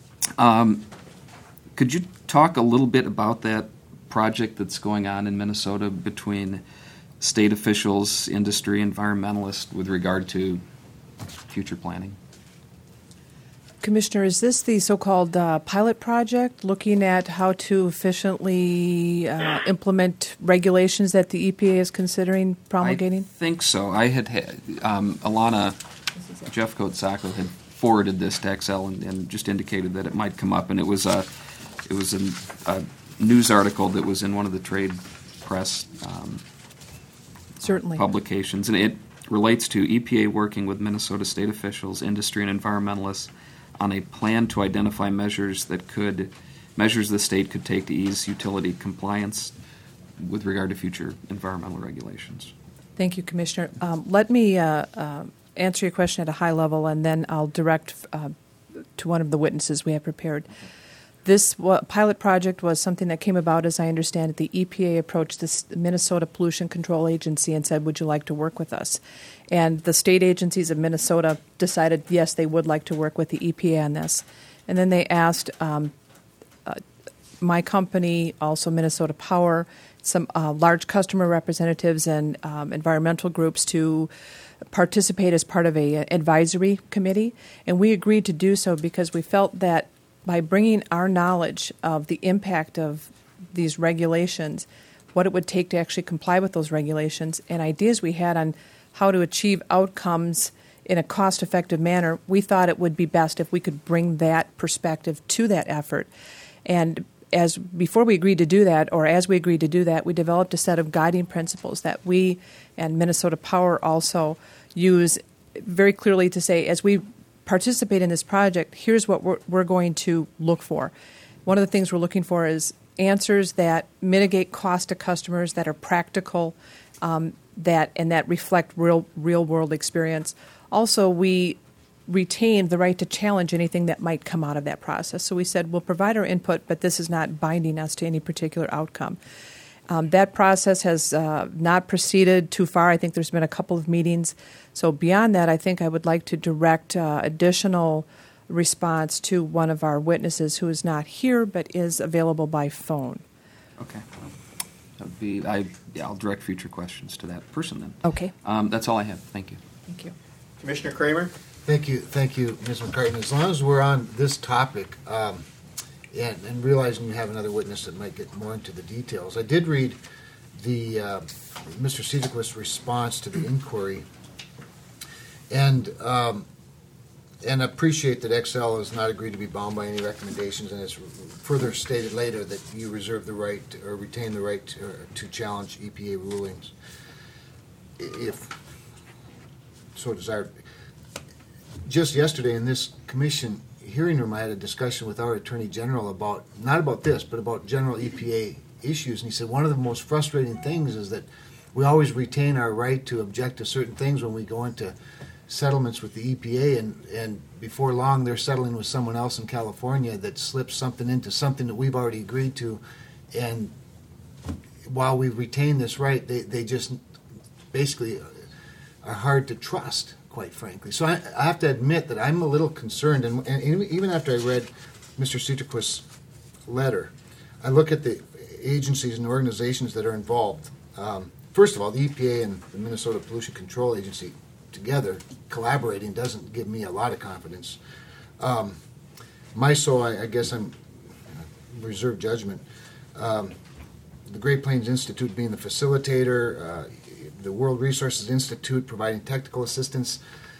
Um, could you talk a little bit about that project that's going on in Minnesota between state officials, industry, environmentalists with regard to future planning? Commissioner, is this the so-called uh, pilot project looking at how to efficiently uh, implement regulations that the E P A is considering promulgating? I think so. I had, had um, Alana Jeffcoat-Sacco had forwarded this to X L and, and just indicated that it might come up, and it was a it was a, a news article that was in one of the trade press um, Certainly. publications, and it relates to E P A working with Minnesota state officials, industry, and environmentalists on a plan to identify measures that could measures the state could take to ease utility compliance with regard to future environmental regulations. Thank you, Commissioner. Um, let me uh, uh, answer your question at a high level, and then I'll direct uh, to one of the witnesses we have prepared. This wa- pilot project was something that came about, as I understand it. The E P A approached the Minnesota Pollution Control Agency and said, would you like to work with us? And the state agencies of Minnesota decided, yes, they would like to work with the E P A on this. And then they asked um, uh, my company, also Minnesota Power, some uh, large customer representatives and um, environmental groups to participate as part of a advisory committee. And we agreed to do so because we felt that by bringing our knowledge of the impact of these regulations, what it would take to actually comply with those regulations, and ideas we had on how to achieve outcomes in a cost-effective manner, we thought it would be best if we could bring that perspective to that effort. And as before we agreed to do that, or as we agreed to do that, we developed a set of guiding principles that we and Minnesota Power also use very clearly to say, as we participate in this project, here's what we're, we're going to look for. One of the things we're looking for is answers that mitigate cost to customers, that are practical, um, that and that reflect real real world experience. Also, we retain the right to challenge anything that might come out of that process. So we said we'll provide our input, but this is not binding us to any particular outcome. Um, that process has uh, not proceeded too far. I think there's been a couple of meetings. So beyond that, I think I would like to direct uh, additional response to one of our witnesses who is not here but is available by phone. Okay. That would be, I, yeah, I'll direct future questions to that person then. Okay. Um, that's all I have. Thank you. Thank you. Commissioner Kramer? Thank you, thank you, Miz McCartney. As long as we're on this topic, um, and, and realizing you have another witness that might get more into the details, I did read the uh, Mister Cederquist's response to the inquiry, and um, and appreciate that X L has not agreed to be bound by any recommendations, and it's further stated later that you reserve the right to, or retain the right to, uh, to challenge E P A rulings if so desired. Just yesterday in this commission hearing room, I had a discussion with our Attorney General about, not about this, but about general E P A issues. And he said one of the most frustrating things is that we always retain our right to object to certain things when we go into settlements with the E P A, and, and before long they're settling with someone else in California that slips something into something that we've already agreed to. And while we retain this right, they, they just basically are hard to trust, quite frankly. So I, I have to admit that I'm a little concerned, and, and even after I read Mister Cederquist's letter, I look at the agencies and organizations that are involved. Um, first of all, the E P A and the Minnesota Pollution Control Agency together collaborating doesn't give me a lot of confidence. Um, MISO, I, I guess I'm reserve judgment. Um, the Great Plains Institute being the facilitator, uh, the World Resources Institute providing technical assistance.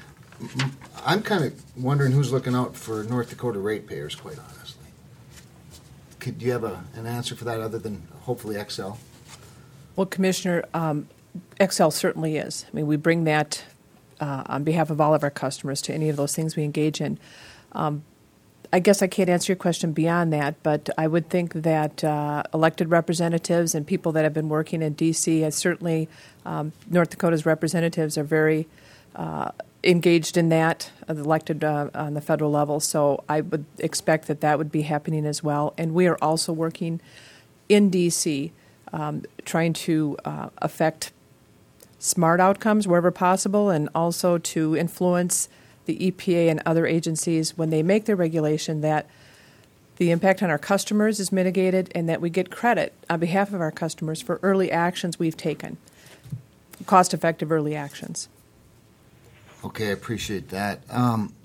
I'm kind of wondering who's looking out for North Dakota ratepayers, quite honestly. Could do you have a, an answer for that other than hopefully X L? Well, Commissioner, um, X L certainly is. I mean, we bring that uh, on behalf of all of our customers to any of those things we engage in. Um, I guess I can't answer your question beyond that, but I would think that uh, elected representatives and people that have been working in D C, uh, certainly um, North Dakota's representatives are very uh, engaged in that, uh, elected uh, on the federal level. So I would expect that that would be happening as well. And we are also working in D C, um, trying to uh, affect smart outcomes wherever possible, and also to influence the E P A and other agencies when they make their regulation, that the impact on our customers is mitigated and that we get credit on behalf of our customers for early actions we've taken, cost-effective early actions. Okay, I appreciate that. Um,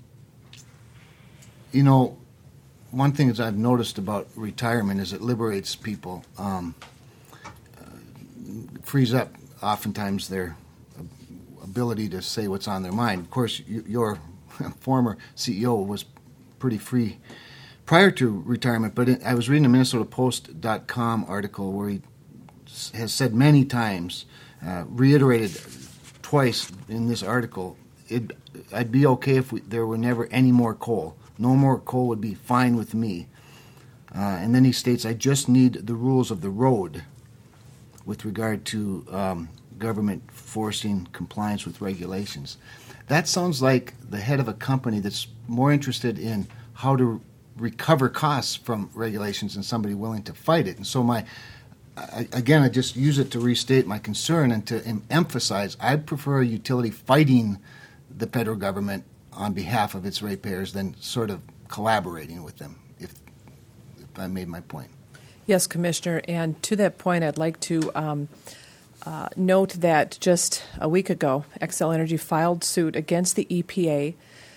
you know, one thing that I've noticed about retirement is it liberates people, um, uh, frees up oftentimes their ability to say what's on their mind. Of course, you, your former C E O was pretty free prior to retirement, but it, I was reading a Minnesota Post dot com article where he has said many times, uh, reiterated twice in this article, it, I'd be okay if we, there were never any more coal. No more coal would be fine with me. Uh, and then he states, I just need the rules of the road with regard to um, government forcing compliance with regulations. That sounds like the head of a company that's more interested in how to recover costs from regulations than somebody willing to fight it. And so my, I, again, I just use it to restate my concern and to em- emphasize I'd prefer a utility fighting the federal government on behalf of its ratepayers than sort of collaborating with them, if, if I made my point. Yes, Commissioner, and to that point, I'd like to um, uh, note that just a week ago, Xcel Energy filed suit against the E P A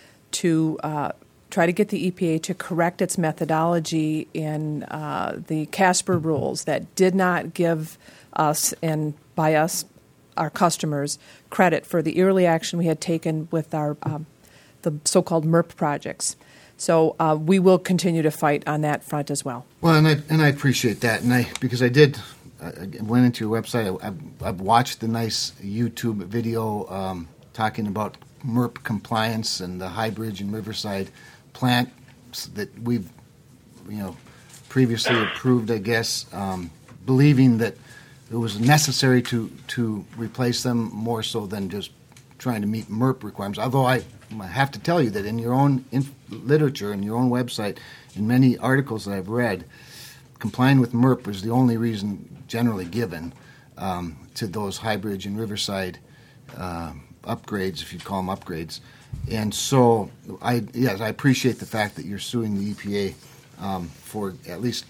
to uh, try to get the E P A to correct its methodology in uh, the CASPER rules that did not give us, and by us, our customers, credit for the early action we had taken with our um, the so-called M R P projects. So uh, we will continue to fight on that front as well. Well, and I and I appreciate that, and I because I did I went into your website. I, I've, I've watched the nice YouTube video um, talking about M R P compliance and the High Bridge and Riverside plant that we've you know previously approved. I guess um, believing that it was necessary to to replace them more so than just trying to meet M R P requirements. Although I, I have to tell you that in your own in literature and your own website, in many articles that I've read, complying with M R P is the only reason generally given um, to those High Bridge and Riverside uh, upgrades, if you call them upgrades. And so, I yes, I appreciate the fact that you're suing the E P A um, for at least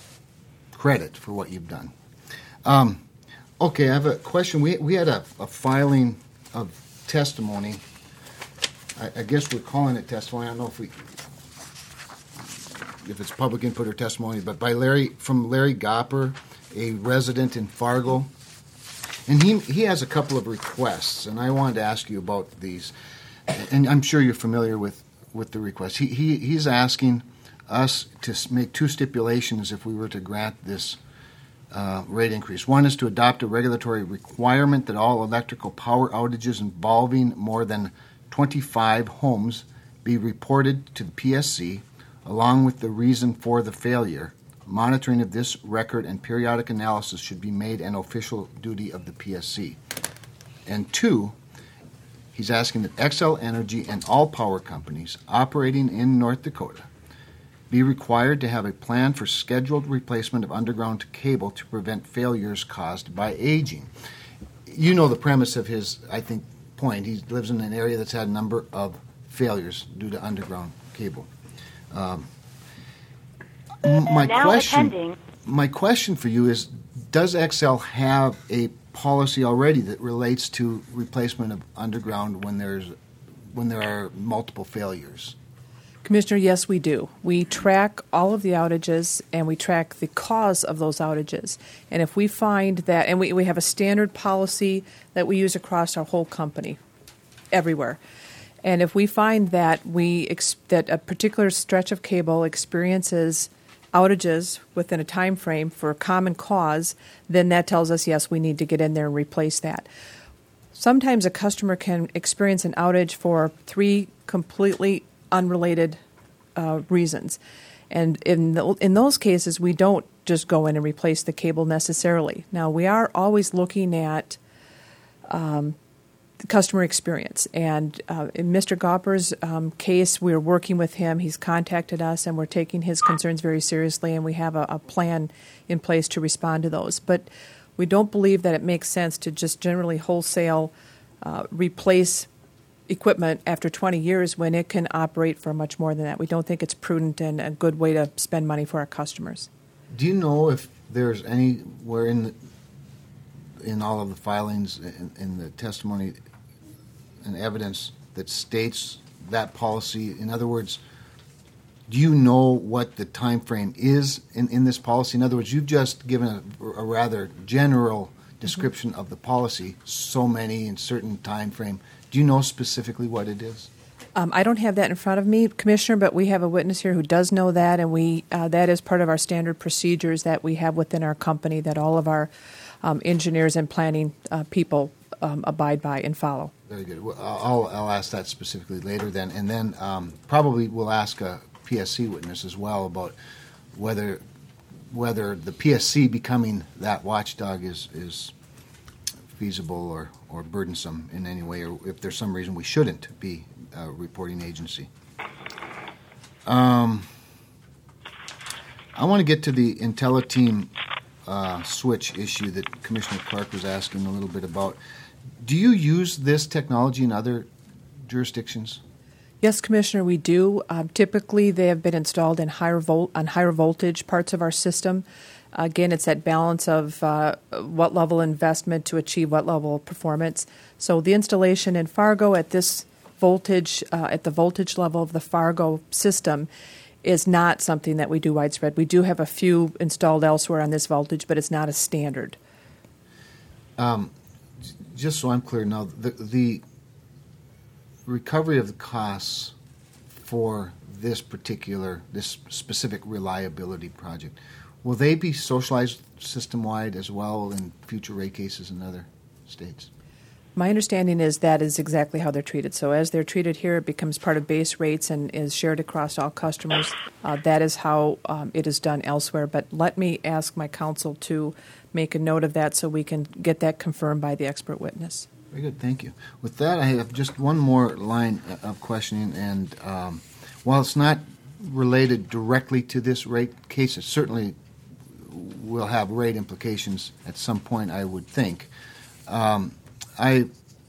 credit for what you've done. Um, okay, I have a question. We we had a, a filing of testimony. I, I guess we're calling it testimony. I don't know if we if it's public input or testimony, but by Larry from Larry Gopper, a resident in Fargo, and he he has a couple of requests, and I wanted to ask you about these. And I'm sure you're familiar with, with the request. He he he's asking us to make two stipulations if we were to grant this Uh, rate increase. One is to adopt a regulatory requirement that all electrical power outages involving more than twenty-five homes be reported to the P S C, along with the reason for the failure. Monitoring of this record and periodic analysis should be made an official duty of the P S C. And two, he's asking that Xcel Energy and all power companies operating in North Dakota be required to have a plan for scheduled replacement of underground cable to prevent failures caused by aging. You know the premise of his, I think, point. He lives in an area that's had a number of failures due to underground cable. Um, my now question, attending. my question for you is: does Xcel have a policy already that relates to replacement of underground when there's when there are multiple failures? Commissioner, yes, we do. We track all of the outages, and we track the cause of those outages. And if we find that, and we, we have a standard policy that we use across our whole company, everywhere. And if we find that we ex- that a particular stretch of cable experiences outages within a time frame for a common cause, then that tells us, yes, we need to get in there and replace that. sometimes a customer can experience an outage for three completely unrelated uh, reasons. And in the, in those cases, we don't just go in and replace the cable necessarily. Now, we are always looking at um, the customer experience. And uh, in Mister Gopper's um, case, we're working with him. He's contacted us, and we're taking his concerns very seriously, and we have a, a plan in place to respond to those. But we don't believe that it makes sense to just generally wholesale uh, replace equipment after twenty years when it can operate for much more than that. We don't think it's prudent and a good way to spend money for our customers. Do you know if there's anywhere in the, in all of the filings, in, in the testimony and evidence that states that policy? In other words, do you know what the time frame is in, in this policy? In other words, you've just given a, a rather general description mm-hmm. of the policy, so many in certain time frame. Do you know specifically what it is? Um, I don't have that in front of me, Commissioner, but we have a witness here who does know that, and we uh, that is part of our standard procedures that we have within our company that all of our um, engineers and planning uh, people um, abide by and follow. Very good. Well, I'll, I'll ask that specifically later then, and then um, probably we'll ask a P S C witness as well about whether whether the P S C becoming that watchdog is is feasible or, or burdensome in any way, or if there's some reason we shouldn't be a reporting agency. Um, I want to get to the IntelliTeam uh, switch issue that Commissioner Clark was asking a little bit about. Do you use this technology in other jurisdictions? Yes, Commissioner, we do. Um, typically, they have been installed in higher vol- on higher voltage parts of our system. Again, it's that balance of uh, what level of investment to achieve what level of performance. So the installation in Fargo at this voltage, uh, at the voltage level of the Fargo system, is not something that we do widespread. We do have a few installed elsewhere on this voltage, but it's not a standard. Um, just so I'm clear now, the, the recovery of the costs for this particular, this specific reliability project, will they be socialized system-wide as well in future rate cases in other states? My understanding is that is exactly how they're treated. So as they're treated here, it becomes part of base rates and is shared across all customers. Uh, that is how um, it is done elsewhere. But let me ask my counsel to make a note of that so we can get that confirmed by the expert witness. Very good, thank you. With that, I have just one more line of questioning, and um, while it's not related directly to this rate case, it certainly will have rate implications at some point, I would think. Um, I,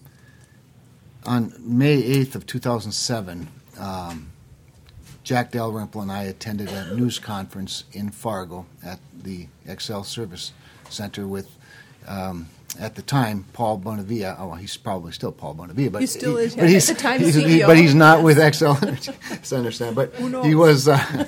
on May eighth of two thousand seven, um, Jack Dalrymple and I attended a news conference in Fargo at the Excel Service Center with, um, at the time, Paul Bonavia. Oh, well, he's probably still Paul Bonavia, but he still he, is. But Yeah, he's, at the time, he's, C E O. he, but he's not with Excel Energy. I understand, but he was. Uh,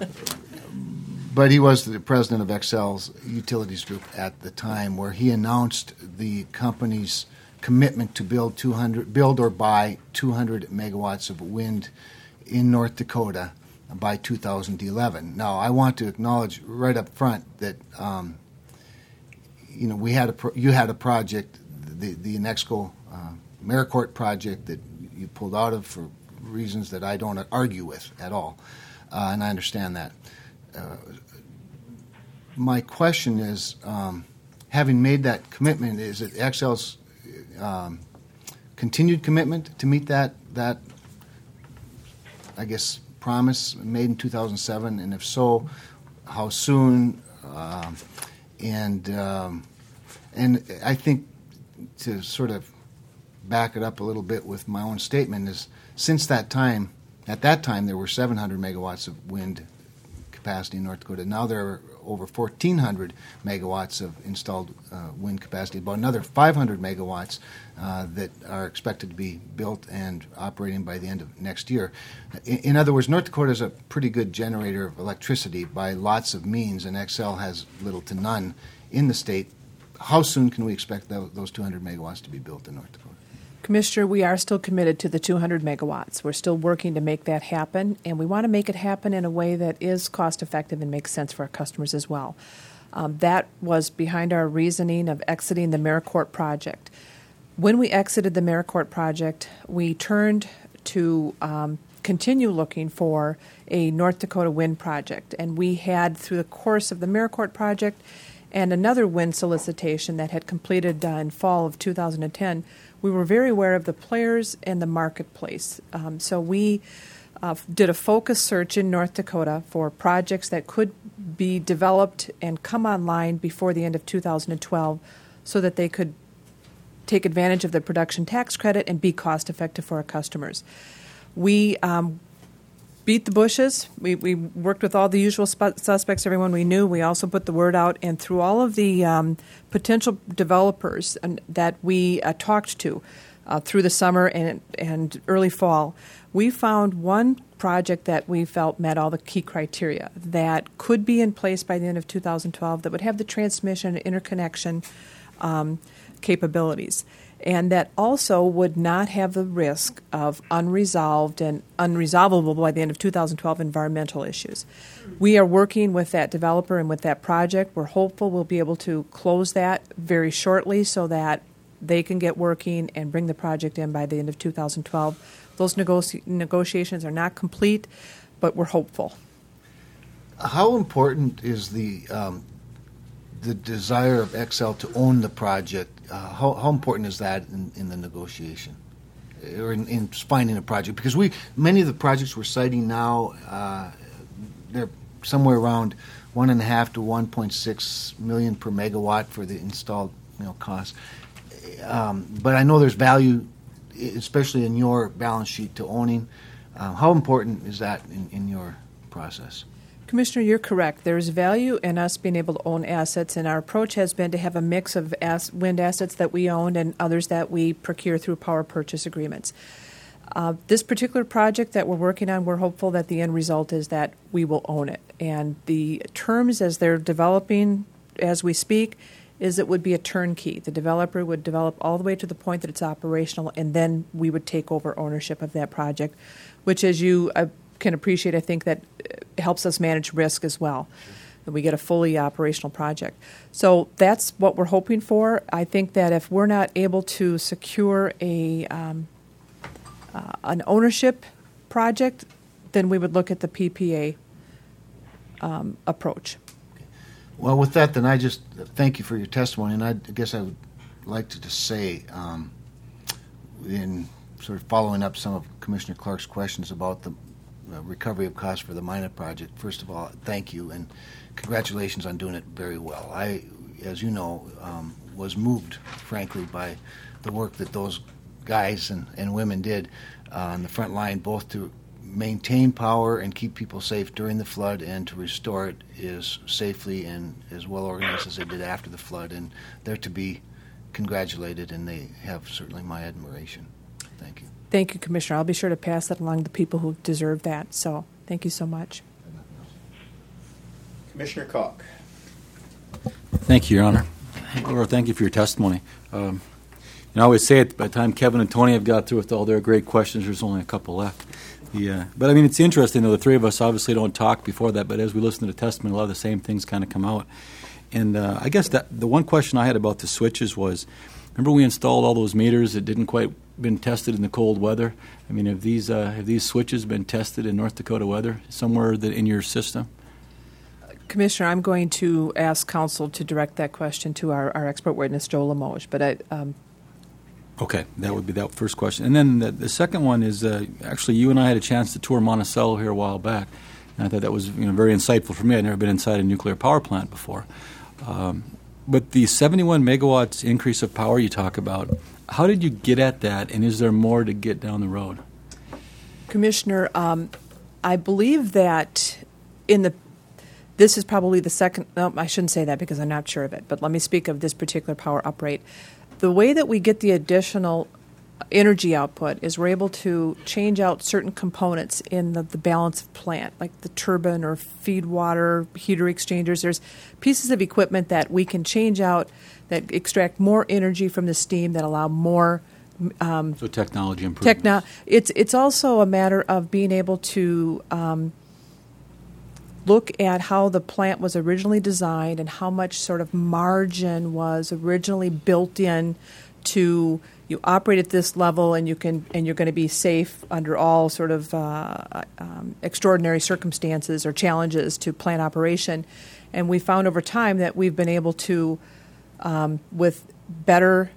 But he was the president of Excel's Utilities Group at the time, where he announced the company's commitment to build two hundred, build or buy two hundred megawatts of wind in North Dakota by two thousand eleven. Now, I want to acknowledge right up front that um, you know we had a pro- you had a project, the the Inexco uh, Maricourt project that you pulled out of for reasons that I don't argue with at all, uh, and I understand that. Uh, my question is, um, having made that commitment, is it Excel's um, continued commitment to meet that that I guess promise made in two thousand seven, and if so, how soon? Uh, and um, and I think to sort of back it up a little bit with my own statement is, since that time, at that time there were seven hundred megawatts of wind capacity in North Dakota. Now there are over fourteen hundred megawatts of installed uh, wind capacity, about another five hundred megawatts uh, that are expected to be built and operating by the end of next year. In, in other words, North Dakota is a pretty good generator of electricity by lots of means, and Xcel has little to none in the state. How soon can we expect th- those two hundred megawatts to be built in North Dakota? Commissioner, we are still committed to the two hundred megawatts. We're still working to make that happen, and we want to make it happen in a way that is cost-effective and makes sense for our customers as well. Um, that was behind our reasoning of exiting the Maricourt project. when we exited the Maricourt project, we turned to um, continue looking for a North Dakota wind project. And we had, through the course of the Maricourt project and another wind solicitation that had completed uh, in fall of two thousand ten, we were very aware of the players and the marketplace. Um, so we uh, did a focus search in North Dakota for projects that could be developed and come online before the end of two thousand twelve so that they could take advantage of the production tax credit and be cost effective for our customers. We um, beat the bushes. We, we worked with all the usual sp- suspects, everyone we knew. We also put the word out, and through all of the um, potential developers and, that we uh, talked to uh, through the summer and, and early fall, we found one project that we felt met all the key criteria that could be in place by the end of two thousand twelve, that would have the transmission and interconnection um, capabilities, and that also would not have the risk of unresolved and unresolvable by the end of two thousand twelve environmental issues. We are working with that developer and with that project. We're hopeful we'll be able to close that very shortly so that they can get working and bring the project in by the end of two thousand twelve. Those negoci- negotiations are not complete, but we're hopeful. How important is the um, the desire of Xcel to own the project? Uh, how, how important is that in, in the negotiation or in, in finding a project? Because we many of the projects we're citing now, uh, they're somewhere around one and a half to one point six million per megawatt for the installed, you know, cost. Um, but I know there's value, especially in your balance sheet, to owning. Uh, how important is that in, in your process? Commissioner, you're correct. There's value in us being able to own assets, and our approach has been to have a mix of ass- wind assets that we own and others that we procure through power purchase agreements. Uh, this particular project that we're working on, we're hopeful that the end result is that we will own it. And the terms as they're developing as we speak is it would be a turnkey. The developer would develop all the way to the point that it's operational, and then we would take over ownership of that project, which, as you uh, can appreciate, I think that helps us manage risk as well. That we get a fully operational project. So that's what we're hoping for. I think that if we're not able to secure a um, uh, an ownership project, then we would look at the P P A um, approach. Well, with that, then I just thank you for your testimony, and I guess I would like to just say, um, in sort of following up some of Commissioner Clark's questions about the uh, recovery of costs for the Minot project, first of all, thank you, and congratulations on doing it very well. I, as you know, um, was moved, frankly, by the work that those guys and, and women did uh, on the front line, both to maintain power and keep people safe during the flood and to restore it as safely and as well organized as they did after the flood. And they're to be congratulated, and they have certainly my admiration. Thank you. Thank you, Commissioner. I'll be sure to pass that along to people who deserve that. So thank you so much. Commissioner Koch. Thank you, Your Honor. Laura, thank you for your testimony. Um, and I always say it, by the time Kevin and Tony have got through with all their great questions, there's only a couple left. Yeah, but I mean, it's interesting, though. The three of us obviously don't talk before that, but as we listen to the testimony, a lot of the same things kind of come out. And uh, I guess that the one question I had about the switches was, remember we installed all those meters that didn't quite been tested in the cold weather? I mean, have these uh, have these switches been tested in North Dakota weather somewhere that in your system? Commissioner, I'm going to ask counsel to direct that question to our, our expert witness, Joe Limoges, but I... Um, Okay, that would be that first question. And then the, the second one is, uh, actually, you and I had a chance to tour Monticello here a while back, and I thought that was you know, very insightful for me. I'd never been inside a nuclear power plant before. Um, but the seventy-one megawatts increase of power you talk about, how did you get at that, and is there more to get down the road? Commissioner, um, I believe that in the this is probably the second, no, I shouldn't say that because I'm not sure of it, but let me speak of this particular power uprate. The way that we get the additional energy output is we're able to change out certain components in the, the balance of plant, like the turbine or feed water heater exchangers. There's pieces of equipment that we can change out that extract more energy from the steam that allow more um, so technology improvements. Techno- it's, it's also a matter of being able to um, look at how the plant was originally designed and how much sort of margin was originally built in to you operate at this level, and you can and you're going to be safe under all sort of uh, um, extraordinary circumstances or challenges to plant operation. And we found over time that we've been able to, um, with better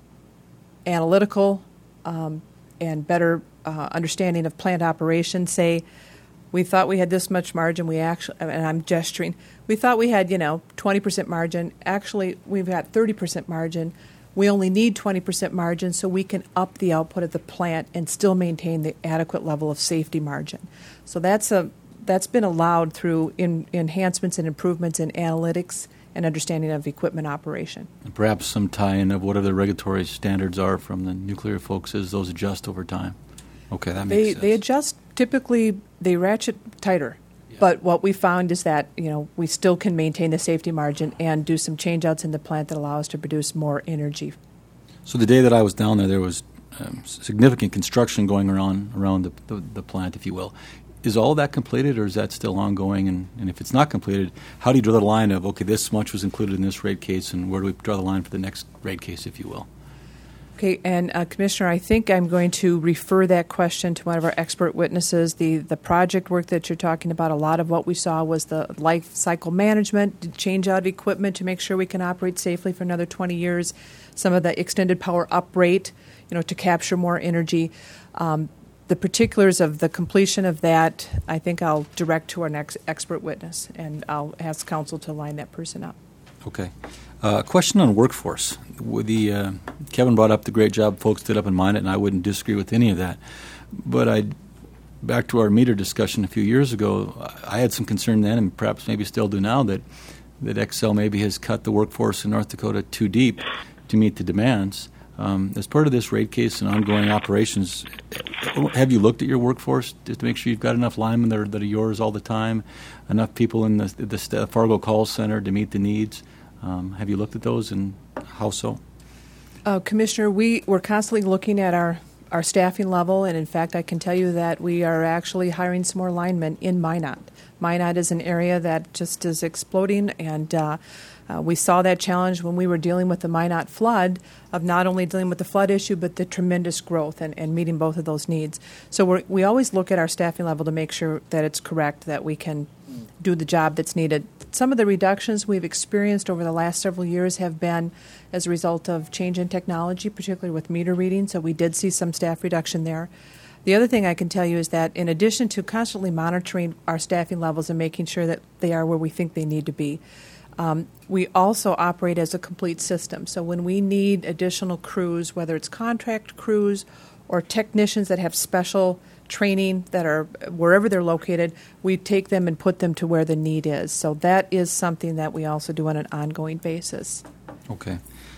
analytical um, and better uh, understanding of plant operation, say, we thought we had this much margin. We actually, and I'm gesturing, we thought we had, you know, twenty percent margin. Actually, we've got thirty percent margin. We only need twenty percent margin so we can up the output of the plant and still maintain the adequate level of safety margin. So that's a that's been allowed through in, enhancements and improvements in analytics and understanding of equipment operation. And perhaps some tie-in of whatever the regulatory standards are from the nuclear folks as those adjust over time. Okay, that makes They sense. they adjust typically. They ratchet tighter. But what we found is that, you know, we still can maintain the safety margin and do some change-outs in the plant that allow us to produce more energy. So the day that I was down there, there was um, significant construction going around around the, the, the plant, if you will. Is all that completed, or is that still ongoing? And, and if it's not completed, how do you draw the line of, okay, this much was included in this rate case, and where do we draw the line for the next rate case, if you will? Okay, and uh, Commissioner, I think I'm going to refer that question to one of our expert witnesses. The the project work that you're talking about, a lot of what we saw was the life cycle management, to change out equipment to make sure we can operate safely for another twenty years, some of the extended power uprate, you know, to capture more energy. Um, the particulars of the completion of that, I think I'll direct to our next expert witness, and I'll ask council to line that person up. Okay. A uh, question on workforce. With the uh, Kevin brought up the great job folks did up in Minot, and I wouldn't disagree with any of that. But I, back to our meter discussion a few years ago, I had some concern then, and perhaps maybe still do now, that that Xcel maybe has cut the workforce in North Dakota too deep to meet the demands. Um, as part of this rate case and ongoing operations, have you looked at your workforce just to make sure you've got enough linemen that are, that are yours all the time, enough people in the, the Fargo call center to meet the needs? Um, have you looked at those, and how so? Uh, Commissioner, we, we're constantly looking at our, our staffing level, and in fact, I can tell you that we are actually hiring some more linemen in Minot. Minot is an area that just is exploding, and uh, uh, we saw that challenge when we were dealing with the Minot flood, of not only dealing with the flood issue, but the tremendous growth and, and meeting both of those needs. So we're, we always look at our staffing level to make sure that it's correct, that we can do the job that's needed. Some of the reductions we've experienced over the last several years have been as a result of change in technology, particularly with meter reading, so we did see some staff reduction there. The other thing I can tell you is that in addition to constantly monitoring our staffing levels and making sure that they are where we think they need to be, um, we also operate as a complete system. So when we need additional crews, whether it's contract crews or technicians that have special training that are wherever they're located, we take them and put them to where the need is. So that is something that we also do on an ongoing basis. Okay.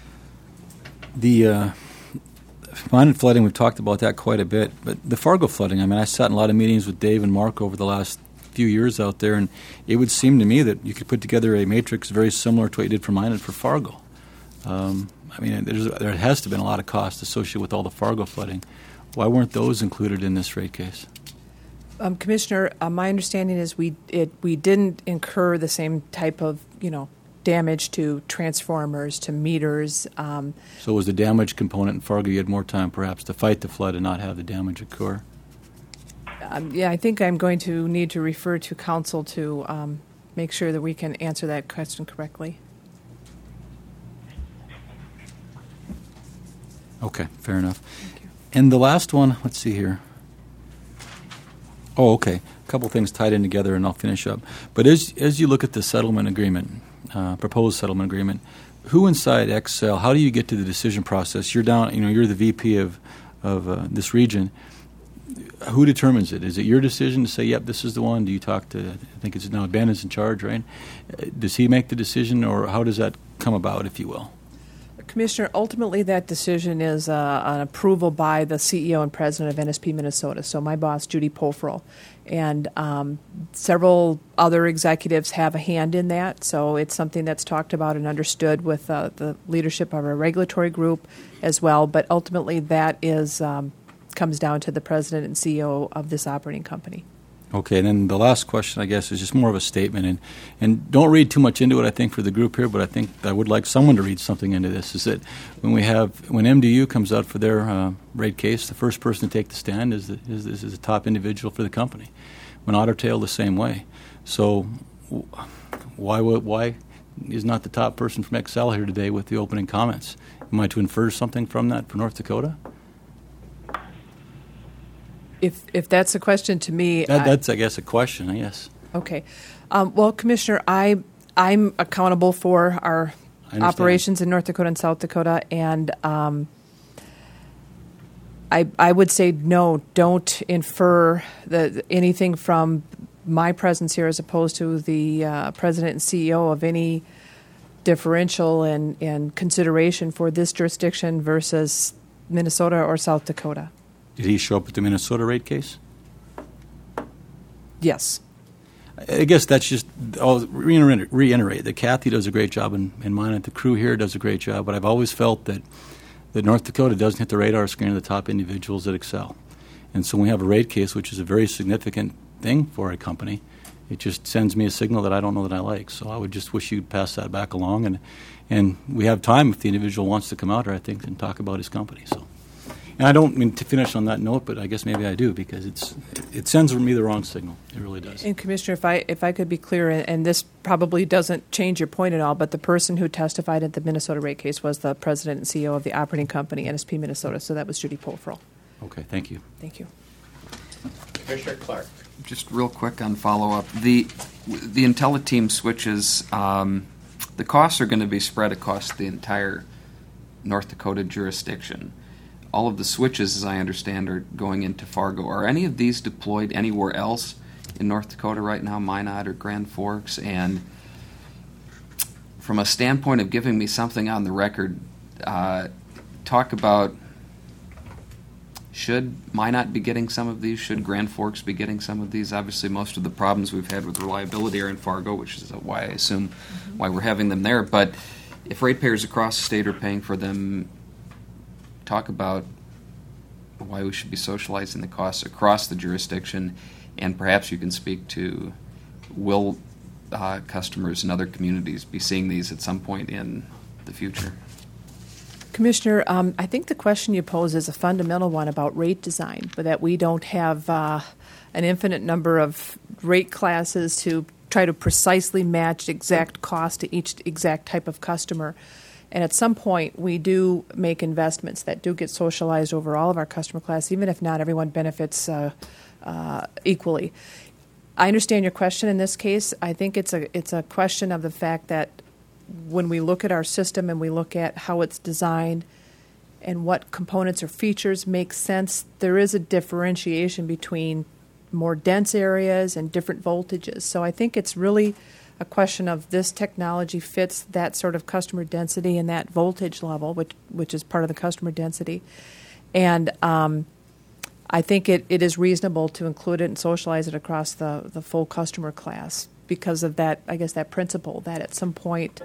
The uh, Minot flooding, we've talked about that quite a bit, but the Fargo flooding, I mean, I sat in a lot of meetings with Dave and Mark over the last few years out there, and it would seem to me that you could put together a matrix very similar to what you did for Minot for Fargo. Um, I mean, there's, there has to have been a lot of cost associated with all the Fargo flooding. Why weren't those included in this rate case? Um, Commissioner, uh, my understanding is we it we didn't incur the same type of, you know, damage to transformers, to meters. Um, so was the damage component in Fargo, you had more time perhaps to fight the flood and not have the damage occur? um, yeah, I think I'm going to need to refer to council to um, make sure that we can answer that question correctly. Okay, fair enough. And the last one, let's see here. Oh, okay. A couple things tied in together, and I'll finish up. But as as you look at the settlement agreement, uh, proposed settlement agreement, who inside Xcel, how do you get to the decision process? You're down, you know, you're the V P of of uh, this region. Who determines it? Is it your decision to say, yep, this is the one? Do you talk to, I think it's now Ben is in charge, right? Uh, does he make the decision, or how does that come about, if you will? Commissioner, ultimately that decision is uh, an approval by the C E O and president of N S P Minnesota, so my boss, Judy Pofferl. And um, several other executives have a hand in that, so it's something that's talked about and understood with uh, the leadership of our regulatory group as well. But ultimately that is um, comes down to the president and C E O of this operating company. Okay, and then the last question, I guess, is just more of a statement, and, and don't read too much into it, I think, for the group here, but I think I would like someone to read something into this, is that when we have, when M D U comes out for their uh, rate case, the first person to take the stand is the, is, is the top individual for the company. When Otter Tail, the same way. So why would, why is not the top person from Xcel here today with the opening comments? Am I to infer something from that for North Dakota? If if that's a question to me, That, I- that's, I guess, a question, I guess. Okay. Um, well, Commissioner, I, I'm accountable for our I understand. operations in North Dakota and South Dakota, and um, I, I would say no, don't infer the, anything from my presence here as opposed to the uh, president and C E O of any differential and, and consideration for this jurisdiction versus Minnesota or South Dakota. Did he show up at the Minnesota rate case? Yes. I guess that's just, I'll reiterate, reiterate that Kathy does a great job in, in mine, and the crew here does a great job, but I've always felt that, that North Dakota doesn't hit the radar screen of the top individuals that excel. And so when we have a rate case, which is a very significant thing for a company, it just sends me a signal that I don't know that I like. So I would just wish you'd pass that back along, and and we have time if the individual wants to come out here, I think, and talk about his company. So. And I don't mean to finish on that note, but I guess maybe I do, because it's it sends me the wrong signal. It really does. And Commissioner, if I if I could be clear, and, and this probably doesn't change your point at all, but the person who testified at the Minnesota rate case was the president and C E O of the operating company, N S P Minnesota. So that was Judy Polfrel. Okay, thank you. Thank you. Commissioner Clark. Just real quick on follow-up. The the IntelliTeam switches, um, the costs are going to be spread across the entire North Dakota jurisdiction. All of the switches, as I understand, are going into Fargo. Are any of these deployed anywhere else in North Dakota right now, Minot or Grand Forks? And from a standpoint of giving me something on the record, uh, talk about, should Minot be getting some of these? Should Grand Forks be getting some of these? Obviously, most of the problems we've had with reliability are in Fargo, which is why I assume mm-hmm. why we're having them there. But if ratepayers across the state are paying for them, talk about why we should be socializing the costs across the jurisdiction, and perhaps you can speak to, will uh, customers in other communities be seeing these at some point in the future? Commissioner, um, I think the question you pose is a fundamental one about rate design, but that we don't have uh, an infinite number of rate classes to try to precisely match exact cost to each exact type of customer. And at some point, we do make investments that do get socialized over all of our customer class, even if not everyone benefits uh, uh, equally. I understand your question in this case. I think it's a it's a question of the fact that when we look at our system and we look at how it's designed and what components or features make sense, there is a differentiation between more dense areas and different voltages. So I think it's really a question of this technology fits that sort of customer density and that voltage level, which which is part of the customer density. And um, I think it, it is reasonable to include it and socialize it across the, the full customer class because of that, I guess, that principle that at some point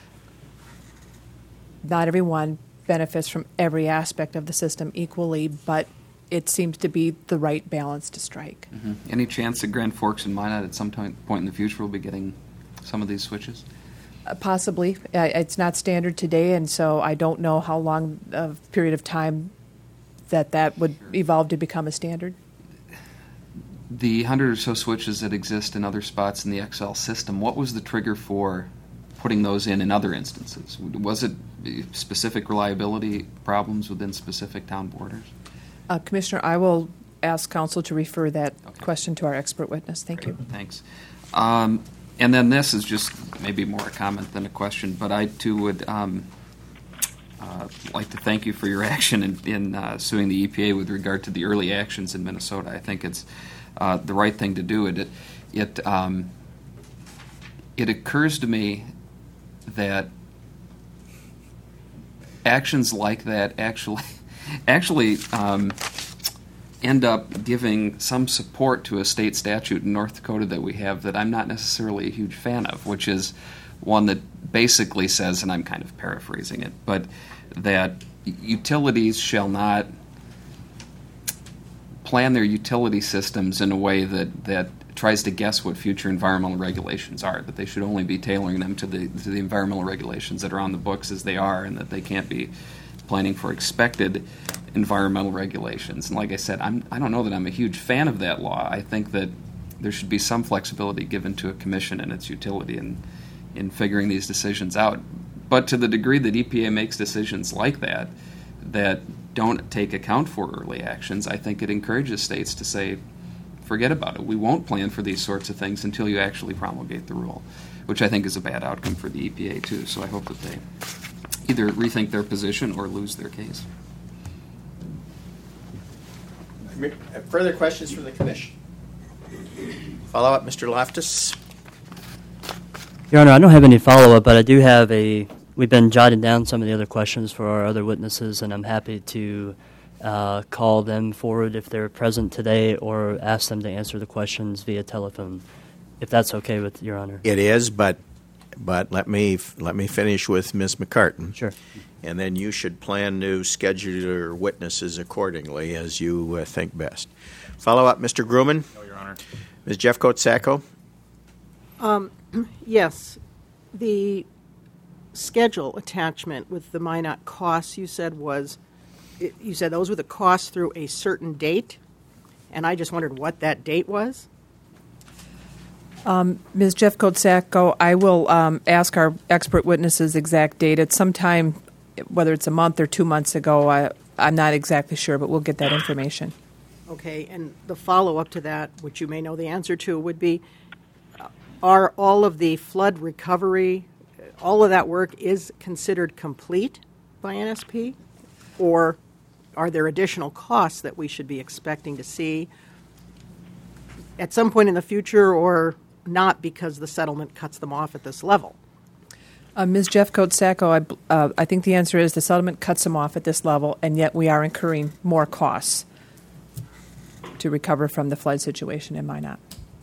not everyone benefits from every aspect of the system equally, but it seems to be the right balance to strike. Mm-hmm. Any chance that Grand Forks and Minot at some point in the future will be getting some of these switches? Uh, possibly. Uh, it's not standard today, and so I don't know how long a period of time that that would evolve to become a standard. The hundred or so switches that exist in other spots in the Xcel system, what was the trigger for putting those in in other instances? Was it specific reliability problems within specific town borders? Uh, Commissioner, I will ask Council to refer that Okay. question to our expert witness. Thank Great. you. Thanks. Um, and then this is just maybe more a comment than a question, but I too would um, uh, like to thank you for your action in, in uh, suing the E P A with regard to the early actions in Minnesota. I think it's uh, the right thing to do. It it um, it occurs to me that actions like that actually actually um, end up giving some support to a state statute in North Dakota that we have that I'm not necessarily a huge fan of, which is one that basically says, and I'm kind of paraphrasing it, but that utilities shall not plan their utility systems in a way that, that tries to guess what future environmental regulations are, that they should only be tailoring them to the to the environmental regulations that are on the books as they are, and that they can't be planning for expected environmental regulations. And like I said, I'm, I don't know that I'm a huge fan of that law. I think that there should be some flexibility given to a commission and its utility in, in figuring these decisions out. But to the degree that E P A makes decisions like that, that don't take account for early actions, I think it encourages states to say, forget about it. We won't plan for these sorts of things until you actually promulgate the rule, which I think is a bad outcome for the E P A too. So I hope that they either rethink their position or lose their case. Further questions from the commission? Follow up, Mister Loftus. Your Honor, I don't have any follow-up, but I do have a, we've been jotting down some of the other questions for our other witnesses, and I'm happy to uh, call them forward if they're present today or ask them to answer the questions via telephone, if that's okay with Your Honor. It is, but but let me let me finish with Miz McCartan. Sure. And then you should plan to schedule your witnesses accordingly as you uh, think best. Follow up, Mister Grumman. No, Your Honor. Miz Jeffcoat Sacco. Um, yes, the schedule attachment with the Minot costs you said was, it, you said those were the costs through a certain date, and I just wondered what that date was. Um, Miz Jeffcoat Sacco, I will um, ask our expert witnesses exact date. It's sometime, whether it's a month or two months ago. I, I'm not exactly sure, but we'll get that information. Okay, and the follow-up to that, which you may know the answer to, would be, uh, are all of the flood recovery, all of that work is considered complete by N S P? Or are there additional costs that we should be expecting to see at some point in the future, or not because the settlement cuts them off at this level? Uh, Miz Jeffcoat Sacco, I, uh, I think the answer is the settlement cuts them off at this level, and yet we are incurring more costs to recover from the flood situation in Minot.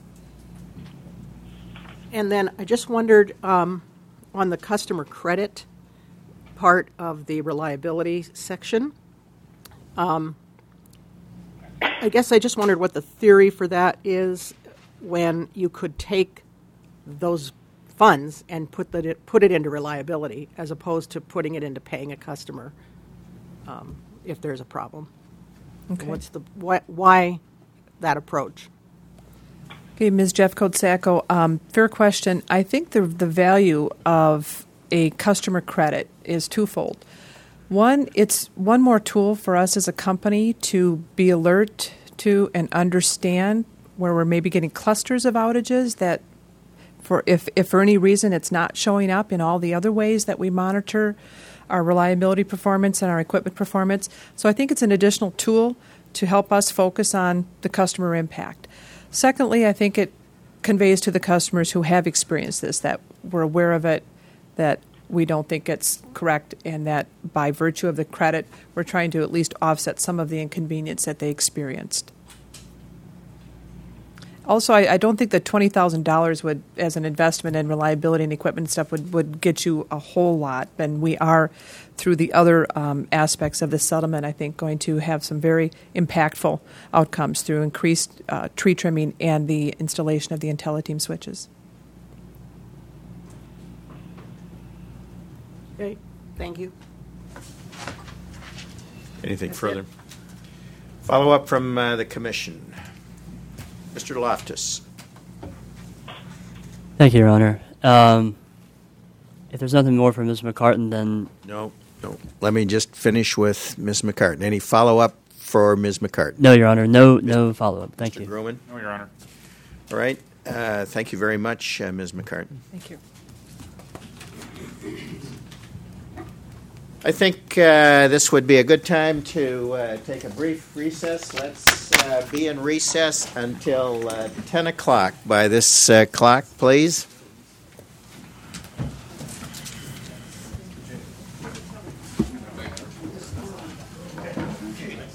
And then I just wondered, um, on the customer credit part of the reliability section, um, I guess I just wondered what the theory for that is, when you could take those funds and put that put it into reliability as opposed to putting it into paying a customer um, if there's a problem. Okay. What's the why, why that approach? Okay, Miz Jeffcoat Sacco, um, fair question. I think the the value of a customer credit is twofold. One, it's one more tool for us as a company to be alert to and understand where we're maybe getting clusters of outages that, for if, if for any reason it's not showing up in all the other ways that we monitor our reliability performance and our equipment performance. So I think it's an additional tool to help us focus on the customer impact. Secondly, I think it conveys to the customers who have experienced this that we're aware of it, that we don't think it's correct, and that by virtue of the credit, we're trying to at least offset some of the inconvenience that they experienced. Also, I, I don't think that twenty thousand dollars would, as an investment in reliability and equipment and stuff, would, would get you a whole lot. And we are, through the other um, aspects of the settlement, I think, going to have some very impactful outcomes through increased uh, tree trimming and the installation of the IntelliTeam switches. Okay, thank you. Anything That's further? it. Follow up from uh, the commission. Mister Loftus. Thank you, Your Honor. Um, if there's nothing more from Miz McCartan, then No, no. Let me just finish with Miz McCartan. Any follow up for Miz McCartan? no, Your Honor, no, no follow-up. Thank Mister you. Grumman. No, Your Honor. All right. Uh, thank you very much, uh, Miz McCartan. Thank you. I think uh, this would be a good time to uh, take a brief recess. Let's uh, be in recess until uh, ten o'clock by this uh, clock, please.